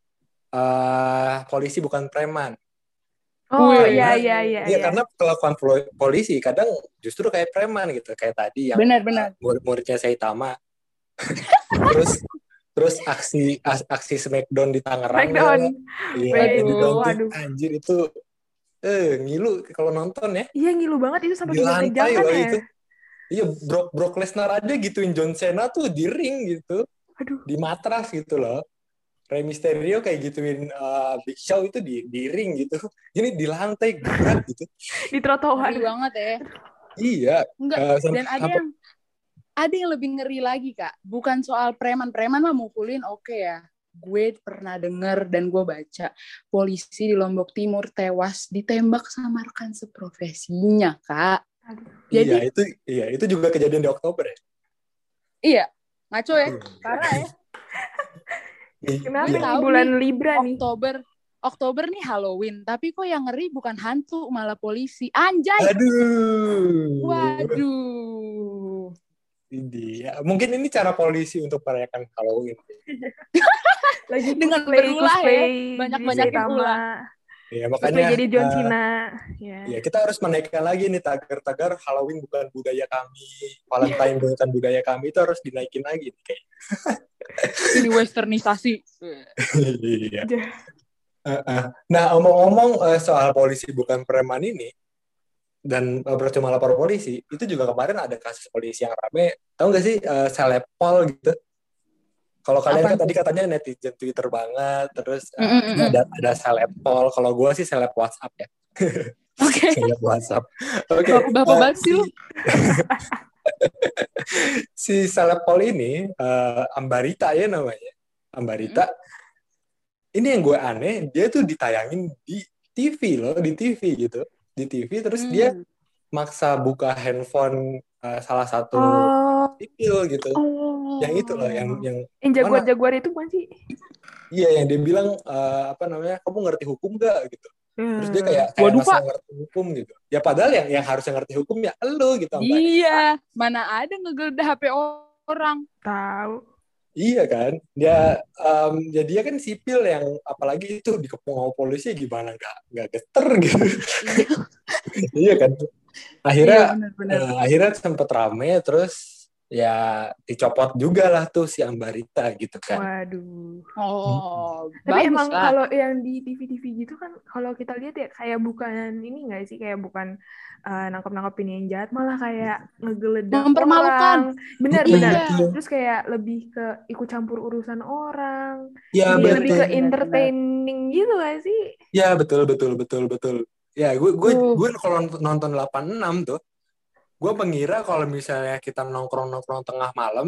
uh, polisi bukan preman. Oh Wih. iya iya iya. Iya, iya. karena kelakuan pol- polisi kadang justru kayak preman gitu, kayak tadi yang Benar-benar. uh, murid-muridnya Saitama. terus terus aksi as- aksi Smackdown di Tangerang. Smackdown. Iya, Waduh, yang dibanting. waduh. Anjir itu eh ngilu kalau nonton ya. Iya ngilu banget itu sampai Di kejang-kejang lantai kan loh ya. itu. Iya, Brock Brock Lesnar aja gituin John Cena tuh di ring gitu, Aduh. di matras gitu loh. Rey Mysterio kayak gituin uh, Big Show itu di di ring gitu. Ini di lantai gerak gitu. Di trotoar. Ngeri banget ya. Iya. Enggak, uh, sam- dan ada sampai- yang ada yang lebih ngeri lagi, Kak. Bukan soal preman-preman mah mukulin oke ya. Gue pernah denger dan gue baca polisi di Lombok Timur tewas ditembak sama rekan seprofesinya, Kak. Aduh. Jadi iya itu iya itu juga kejadian di Oktober ya. iya, ngaco ya. Iya. Parah ya. Kenapa Iya. nih Tahu bulan nih, Libra nih? Oktober Oktober nih Halloween, tapi kok yang ngeri bukan hantu malah polisi. Anjay. Aduh. Waduh. Ini ya. Mungkin ini cara polisi untuk merayakan Halloween. Lagi Dengan cosplay, berulah ya. cosplay Banyak-banyakin jadi Saitama. ulah. Ya Cosplay makanya jadi John uh, Cena. Ya. ya kita harus menaikkan lagi nih tagar-tagar Halloween bukan budaya kami, Valentine bukan budaya kami itu harus dinaikin lagi nih kayak. Ini westernisasi. Iya. Uh-uh. Nah omong-omong uh, soal polisi bukan preman ini dan uh, percuma lapor polisi itu juga kemarin ada kasus polisi yang rame, tahu nggak sih uh, selepol gitu. Kalau kalian Apa? kan tadi katanya netizen Twitter banget, terus uh, Mm-mm-mm. ini ada ada selepol. Kalau gue sih seleb WhatsApp ya. Oke. Seleb WhatsApp. Oke. Bapak- bapak uh, banget sih lu. si selepol ini uh, Ambarita ya namanya. Ambarita. Ini yang gue aneh, dia tuh ditayangin di T V loh, di T V gitu. Di T V terus Hmm. dia maksa buka handphone uh, salah satu Oh. sipil gitu. Oh. Yang itu loh yang yang Yang jaguar-jaguar itu bukan sih? iya yang dia bilang uh, apa namanya? Kamu ngerti hukum gak gitu. Terus dia kayak kayak Waduh, nggak Pak. ngerti hukum gitu. Ya padahal yang yang harusnya ngerti hukum ya elu gitu. Mbak. Iya, mana ada ngegeledah H P orang. Tahu. Iya kan, dia um, ya dia kan sipil yang apalagi itu dikepung sama polisi gimana nggak nggak geter gitu. Iya kan, akhirnya Iya, benar-benar. eh, akhirnya sempet rame terus ya dicopot juga lah tuh si Ambarita gitu kan. Waduh. Oh, Tapi bagus emang lah. kalau yang di T V-T V gitu kan kalau kita lihat ya kayak bukan ini nggak sih kayak bukan uh, nangkep-nangkepin yang jahat malah kayak ngegeledah Mempermalukan. orang. Benar Iya, benar. betul. Terus kayak lebih ke ikut campur urusan orang. Ya Jadi lebih betul. ke entertaining gitu gak sih? Ya betul betul betul betul. Ya gue gue Uh. gue kalau nonton delapan enam tuh, gue mengira kalau misalnya kita nongkrong-nongkrong tengah malam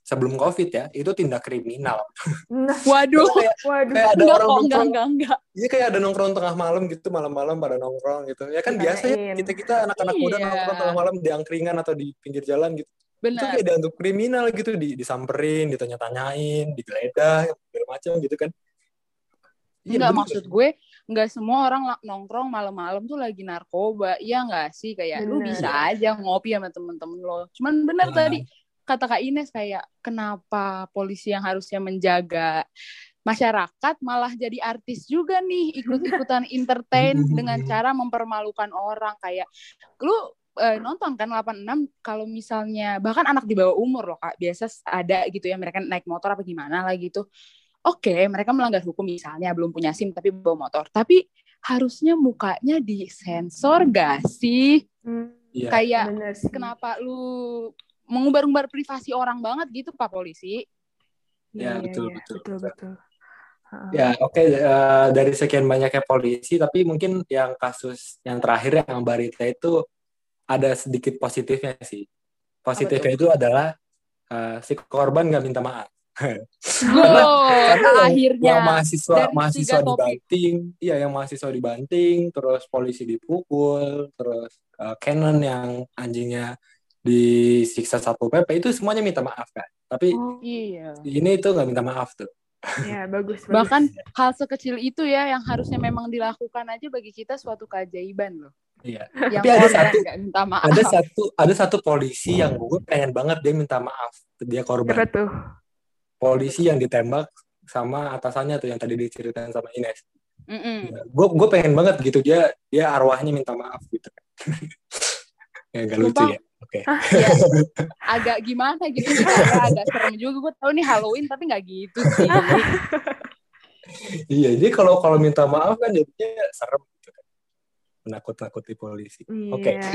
sebelum COVID ya, itu tindak kriminal. Nah, Waduh. kayak, waduh. kayak ada Enggak orang kok, enggak, nongkrong, enggak, enggak. iya kayak ada nongkrong tengah malam gitu, malam-malam pada nongkrong gitu. Ya kan biasa ya, Ditanyain. kita-kita anak-anak muda Iya. nongkrong tengah malam di angkringan atau di pinggir jalan gitu. Itu Benar. kayak dianggap kriminal gitu, di, disamperin, ditanya-tanyain, digeledah, segala macam gitu kan. Iya, Enggak, bener. maksud gue enggak semua orang la- nongkrong malam-malam tuh lagi narkoba. Iya enggak sih? Kayak lu Bener. bisa aja ngopi sama temen-temen lo. Cuman benar Nah. tadi kata Kak Ines, kayak kenapa polisi yang harusnya menjaga masyarakat malah jadi artis juga nih, ikut-ikutan entertain dengan cara mempermalukan orang. Kayak lu eh, nonton kan delapan enam, kalau misalnya bahkan anak di bawah umur loh Kak, biasa ada gitu ya, mereka naik motor apa gimana lah gitu. Oke, mereka melanggar hukum misalnya belum punya SIM tapi bawa motor. Tapi harusnya mukanya disensor gak sih? Hmm, Iya. Kayak bener sih. kenapa lu mengumbar-umbar privasi orang banget gitu Pak Polisi? Ya, Iya, betul, iya, betul, betul, betul. betul. Ha-ha. Ya, oke. eh, dari sekian banyaknya polisi, tapi mungkin yang kasus yang terakhir yang Barita itu ada sedikit positifnya sih. Positifnya itu adalah eh, si korban nggak minta maaf. Go, Karena yang, akhirnya yang mahasiswa dari mahasiswa tiga topik. dibanting, iya yang mahasiswa dibanting, terus polisi dipukul, terus eh, Canon yang anjingnya disiksa Satpol P P, itu semuanya minta maaf kan. Tapi Oh, Iya. ini itu nggak minta maaf tuh. ya bagus, bagus. Bahkan hal sekecil itu ya yang harusnya memang dilakukan aja bagi kita suatu keajaiban loh. Iya. Yang Tapi ada korban satu nggak minta maaf. ada satu ada satu polisi yang gue pengen banget dia minta maaf, dia Siapa korban. tuh? Polisi yang ditembak sama atasannya tuh yang tadi diceritain sama Ines. Mm-mm. Gue gue pengen banget gitu, dia dia arwahnya minta maaf gitu. Ya gak lucu Sumpah. ya. Oke. Ya, agak gimana gitu sih, kayak agak serem juga. Gue tahu nih Halloween tapi nggak gitu sih. Iya, jadi kalau kalau minta maaf kan jadinya serem gitu kan. Menakut-nakuti polisi. Oke. Iya.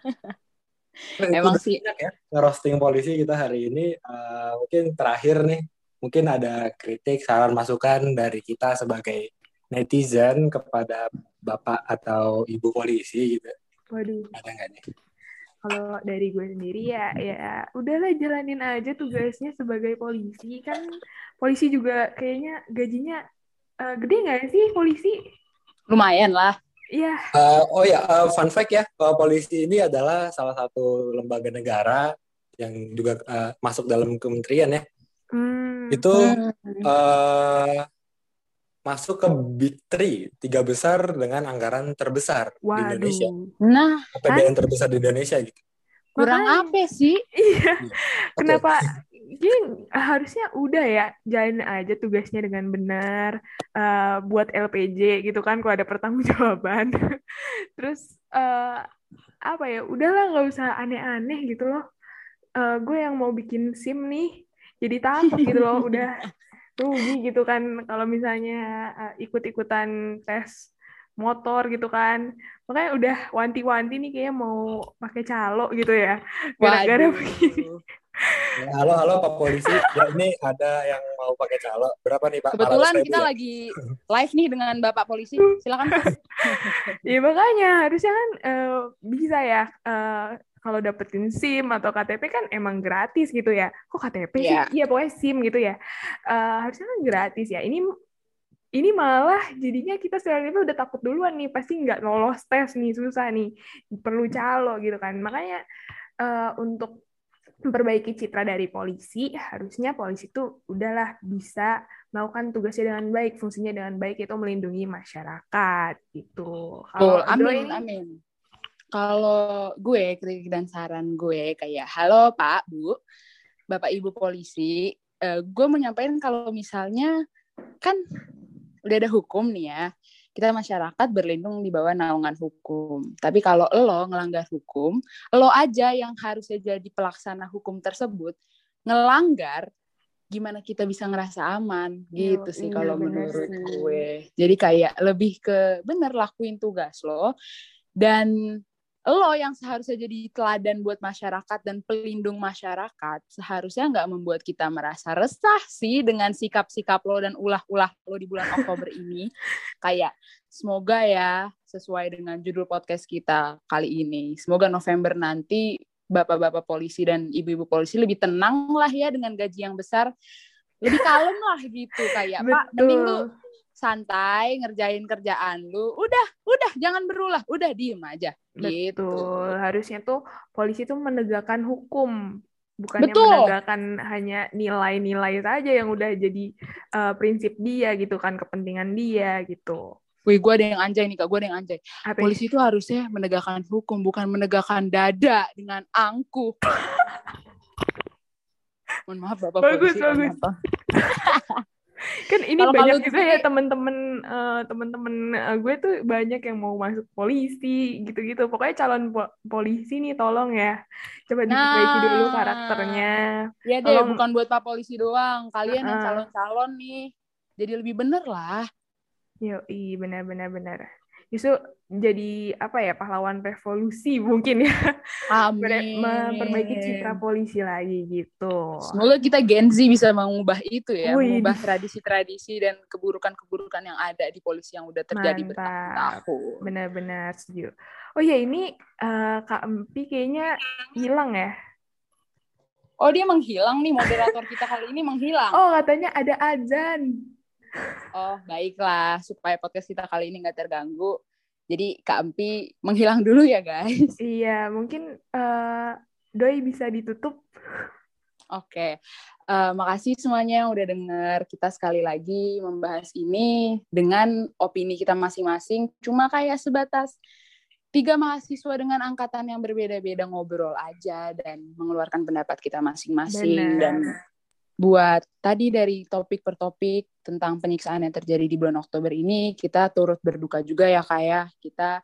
Emang Udah sih. banyak ya ngerosting polisi kita hari ini. Eh, mungkin terakhir nih, mungkin ada kritik, saran, masukan dari kita sebagai netizen kepada bapak atau ibu polisi gitu. Waduh. Ada nggak nih? Kalau dari gue sendiri ya, ya udahlah jalanin aja tugasnya sebagai polisi. Kan polisi juga kayaknya gajinya eh, gede nggak sih polisi? Lumayan lah. Iya. Uh, oh ya, uh, fun fact ya, uh, polisi ini adalah salah satu lembaga negara yang juga uh, masuk dalam kementerian ya. Hmm. Itu Hmm. uh, masuk ke Big Three, tiga besar dengan anggaran terbesar di Indonesia. Waduh. Nah, A P B N terbesar di Indonesia gitu. kurang Makanya. apa sih? Iya. Oke. Kenapa? Jadi harusnya udah ya jalanin aja tugasnya dengan benar, eh, buat L P J gitu kan kalau ada pertanggungjawaban. Terus eh, apa ya? Udahlah nggak usah aneh-aneh gitu loh. Eh, gue yang mau bikin SIM nih jadi takut gitu loh. Udah rugi gitu kan kalau misalnya eh, ikut-ikutan tes motor gitu kan. Makanya udah wanti-wanti nih kayak mau pakai calo gitu ya. Gara-gara Waduh. begini. Ya, halo halo Pak Polisi, ya, ini ada yang mau pakai calo. Berapa nih Pak? Kebetulan empat ratus ribu kita ya? lagi live nih dengan Bapak Polisi. Silakan Pak. Ya makanya harusnya kan eh, bisa ya eh, kalau dapetin SIM atau K T P kan emang gratis gitu ya. Kok K T P sih? Iya. Iya pokoknya SIM gitu ya. Eh, harusnya kan gratis ya. Ini ini malah jadinya kita sebenarnya udah takut duluan nih, pasti nggak lolos tes nih, susah nih, perlu calo gitu kan. Makanya eh, untuk memperbaiki citra dari polisi, harusnya polisi itu udahlah bisa melakukan tugasnya dengan baik, fungsinya dengan baik, itu melindungi masyarakat gitu. Betul. Kalau Amin, Edo ini, amin. Kalau gue, kritik dan saran gue kayak, halo Pak, Bu, Bapak Ibu Polisi, eh, gue menyampaikan kalau misalnya, kan udah ada hukum nih ya, kita masyarakat berlindung di bawah naungan hukum. Tapi kalau lo ngelanggar hukum, lo aja yang harusnya jadi pelaksana hukum tersebut, ngelanggar, gimana kita bisa ngerasa aman gitu Yo, sih iya, kalau bener menurut sih. gue. Jadi kayak lebih ke bener lakuin tugas lo, dan lo yang seharusnya jadi teladan buat masyarakat dan pelindung masyarakat, seharusnya nggak membuat kita merasa resah sih dengan sikap-sikap lo dan ulah-ulah lo di bulan Oktober ini. Kayak semoga ya sesuai dengan judul podcast kita kali ini, semoga November nanti bapak-bapak polisi dan ibu-ibu polisi lebih tenang lah ya dengan gaji yang besar, lebih kalem lah gitu kayak Pak, mending lu santai ngerjain kerjaan lu, udah udah jangan berulah, udah diem aja gitu. Betul, harusnya tuh polisi tuh menegakkan hukum, bukannya Betul. menegakkan hanya nilai-nilai saja yang udah jadi uh, prinsip dia gitu kan, kepentingan dia gitu. Wih, gue ada yang anjay nih kak, gue ada yang anjay. Apa? Polisi itu harusnya menegakkan hukum, bukan menegakkan dada dengan angkuh. Mohon maaf bapak Bagus, polisi. bagus. Kan ini Kalau- banyak kalau juga di ya sini- teman-teman uh, teman-teman uh, gue tuh banyak yang mau masuk polisi gitu-gitu. Pokoknya calon po- polisi nih tolong ya. Coba diperbaiki Nah. dulu karakternya. Ya deh, Tolong- bukan buat pak polisi doang. Kalian yang Uh-uh. calon-calon nih, jadi lebih bener lah. Yoi, benar-benar benar. Justru jadi apa ya, pahlawan revolusi mungkin ya. Ber- Amin. memperbaiki citra polisi lagi gitu. Semoga kita Gen Z bisa mengubah itu ya, Wih. mengubah tradisi-tradisi dan keburukan-keburukan yang ada di polisi yang udah terjadi Mantap. bertahun-tahun. Benar-benar setuju. Oh ya, ini uh, Kak Empi kayaknya hilang ya. Oh, dia menghilang nih, moderator kita kali ini menghilang. Oh, katanya ada azan. Oh, baiklah, supaya podcast kita kali ini nggak terganggu. Jadi Kak Empi menghilang dulu ya guys. Iya, mungkin uh, Doi bisa ditutup. Oke, Eh, makasih semuanya yang udah denger. Kita sekali lagi membahas ini dengan opini kita masing-masing. Cuma kayak sebatas tiga mahasiswa dengan angkatan yang berbeda-beda ngobrol aja dan mengeluarkan pendapat kita masing-masing. Benar. Dan buat tadi dari topik per topik tentang penyiksaan yang terjadi di bulan Oktober ini, kita turut berduka juga ya kayak kita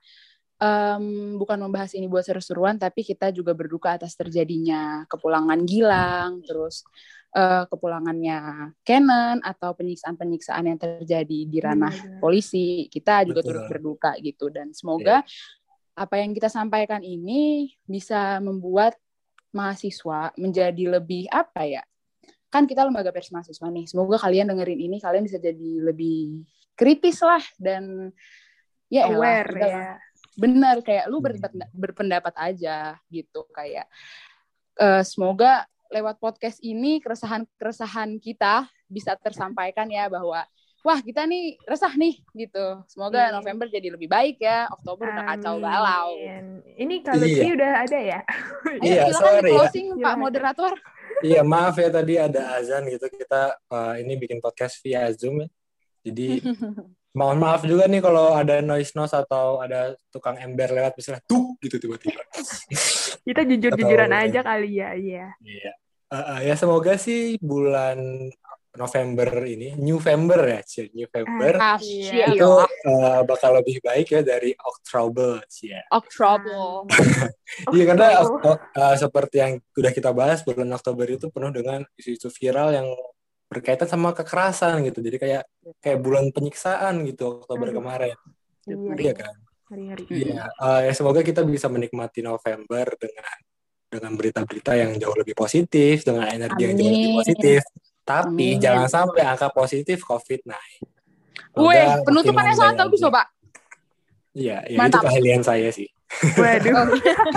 um, bukan membahas ini buat seru-seruan, tapi kita juga berduka atas terjadinya kepulangan Gilang, terus uh, kepulangannya Kenan, atau penyiksaan-penyiksaan yang terjadi di ranah Benar. polisi. Kita juga Betul. turut berduka gitu, dan semoga apa yang kita sampaikan ini bisa membuat mahasiswa menjadi lebih apa ya, kan kita lembaga pers mahasiswa nih, semoga kalian dengerin ini, kalian bisa jadi lebih kritis lah, dan ya elah, Aware udah lah. ya. Bener, kayak lu berpendapat, berpendapat aja gitu, kayak eh, semoga lewat podcast ini keresahan-keresahan kita bisa tersampaikan ya, bahwa wah kita nih resah nih gitu. Semoga Iya. November jadi lebih baik ya, Oktober udah kacau balau. Amin. Ini kalau Iya. sih udah ada ya. Ayo Iya, silakan sorry di ya. closing Pak Silakan. moderator. Iya, maaf ya tadi ada azan gitu. Kita uh, ini bikin podcast via Zoom ya. Jadi mohon maaf juga nih kalau ada noise noise atau ada tukang ember lewat misalnya tuh gitu tiba-tiba. Kita jujur-jujuran Atau- aja kali ya. Iya. Iya. Uh, uh, ya semoga sih bulan November ini, November ya, Cie. November Ah, Asyik. itu uh, bakal lebih baik ya dari Oktober, Cie. Oktober. Iya, karena Oh, uh, uh, seperti yang udah kita bahas, bulan Oktober itu penuh dengan isu-isu viral yang berkaitan sama kekerasan gitu. Jadi kayak kayak bulan penyiksaan gitu Oktober Aduh. kemarin. Iya. Iya kan? Ngeri-ngeri. Iya. Uh, ya semoga kita bisa menikmati November dengan dengan berita-berita yang jauh lebih positif, dengan energi yang jauh lebih Amin. positif. Tapi Amin. jangan sampai angka positif covid naik. Weh, Semoga penutupannya makin sangat landai bagus aja. loh Pak. Iya, ya itu Mantap. keahlian saya sih. Waduh.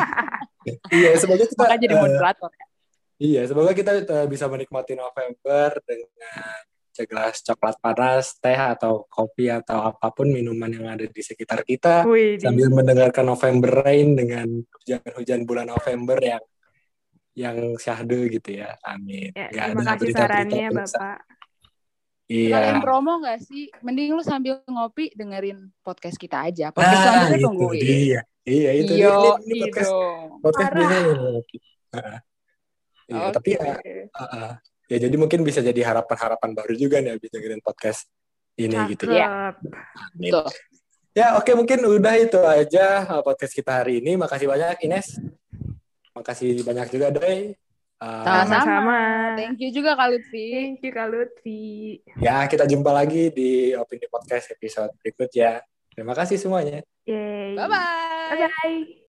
Iya, semoga kita Maka jadi uh, moderator. Iya, semoga kita uh, bisa menikmati November dengan segelas coklat panas, teh atau kopi atau apapun minuman yang ada di sekitar kita, Wih, di- sambil mendengarkan November Rain dengan hujan-hujan bulan November yang yang syahdu gitu ya. Amin. Ya, Nggak terima ada kasih berita-berita sarannya, penyiksaan. Bapak. Iya. Kalian promo nggak sih? Mending lu sambil ngopi dengerin podcast kita aja. Podcast Nah, selanjutnya itu tungguin. dia. Iya, itu dia. Yo, Ini, ini podcast, dong. podcast Parah. biasanya yang ngopi. Heeh. Iya, Oke. tapi ya, uh, ya jadi mungkin bisa jadi harapan-harapan baru juga nih habis dengerin podcast ini gitu ya. Cakep. Amin. Tuh. Ya, oke, mungkin udah itu aja uh, podcast kita hari ini. Makasih banyak Ines. Makasih banyak juga Doi. Uh, Sama-sama. Sama-sama. Thank you juga Kak Lutfi. Thank you, Kak Lutfi. ya, kita jumpa lagi di Opini Podcast episode berikutnya. Terima kasih semuanya. Yay. Bye-bye. Bye-bye.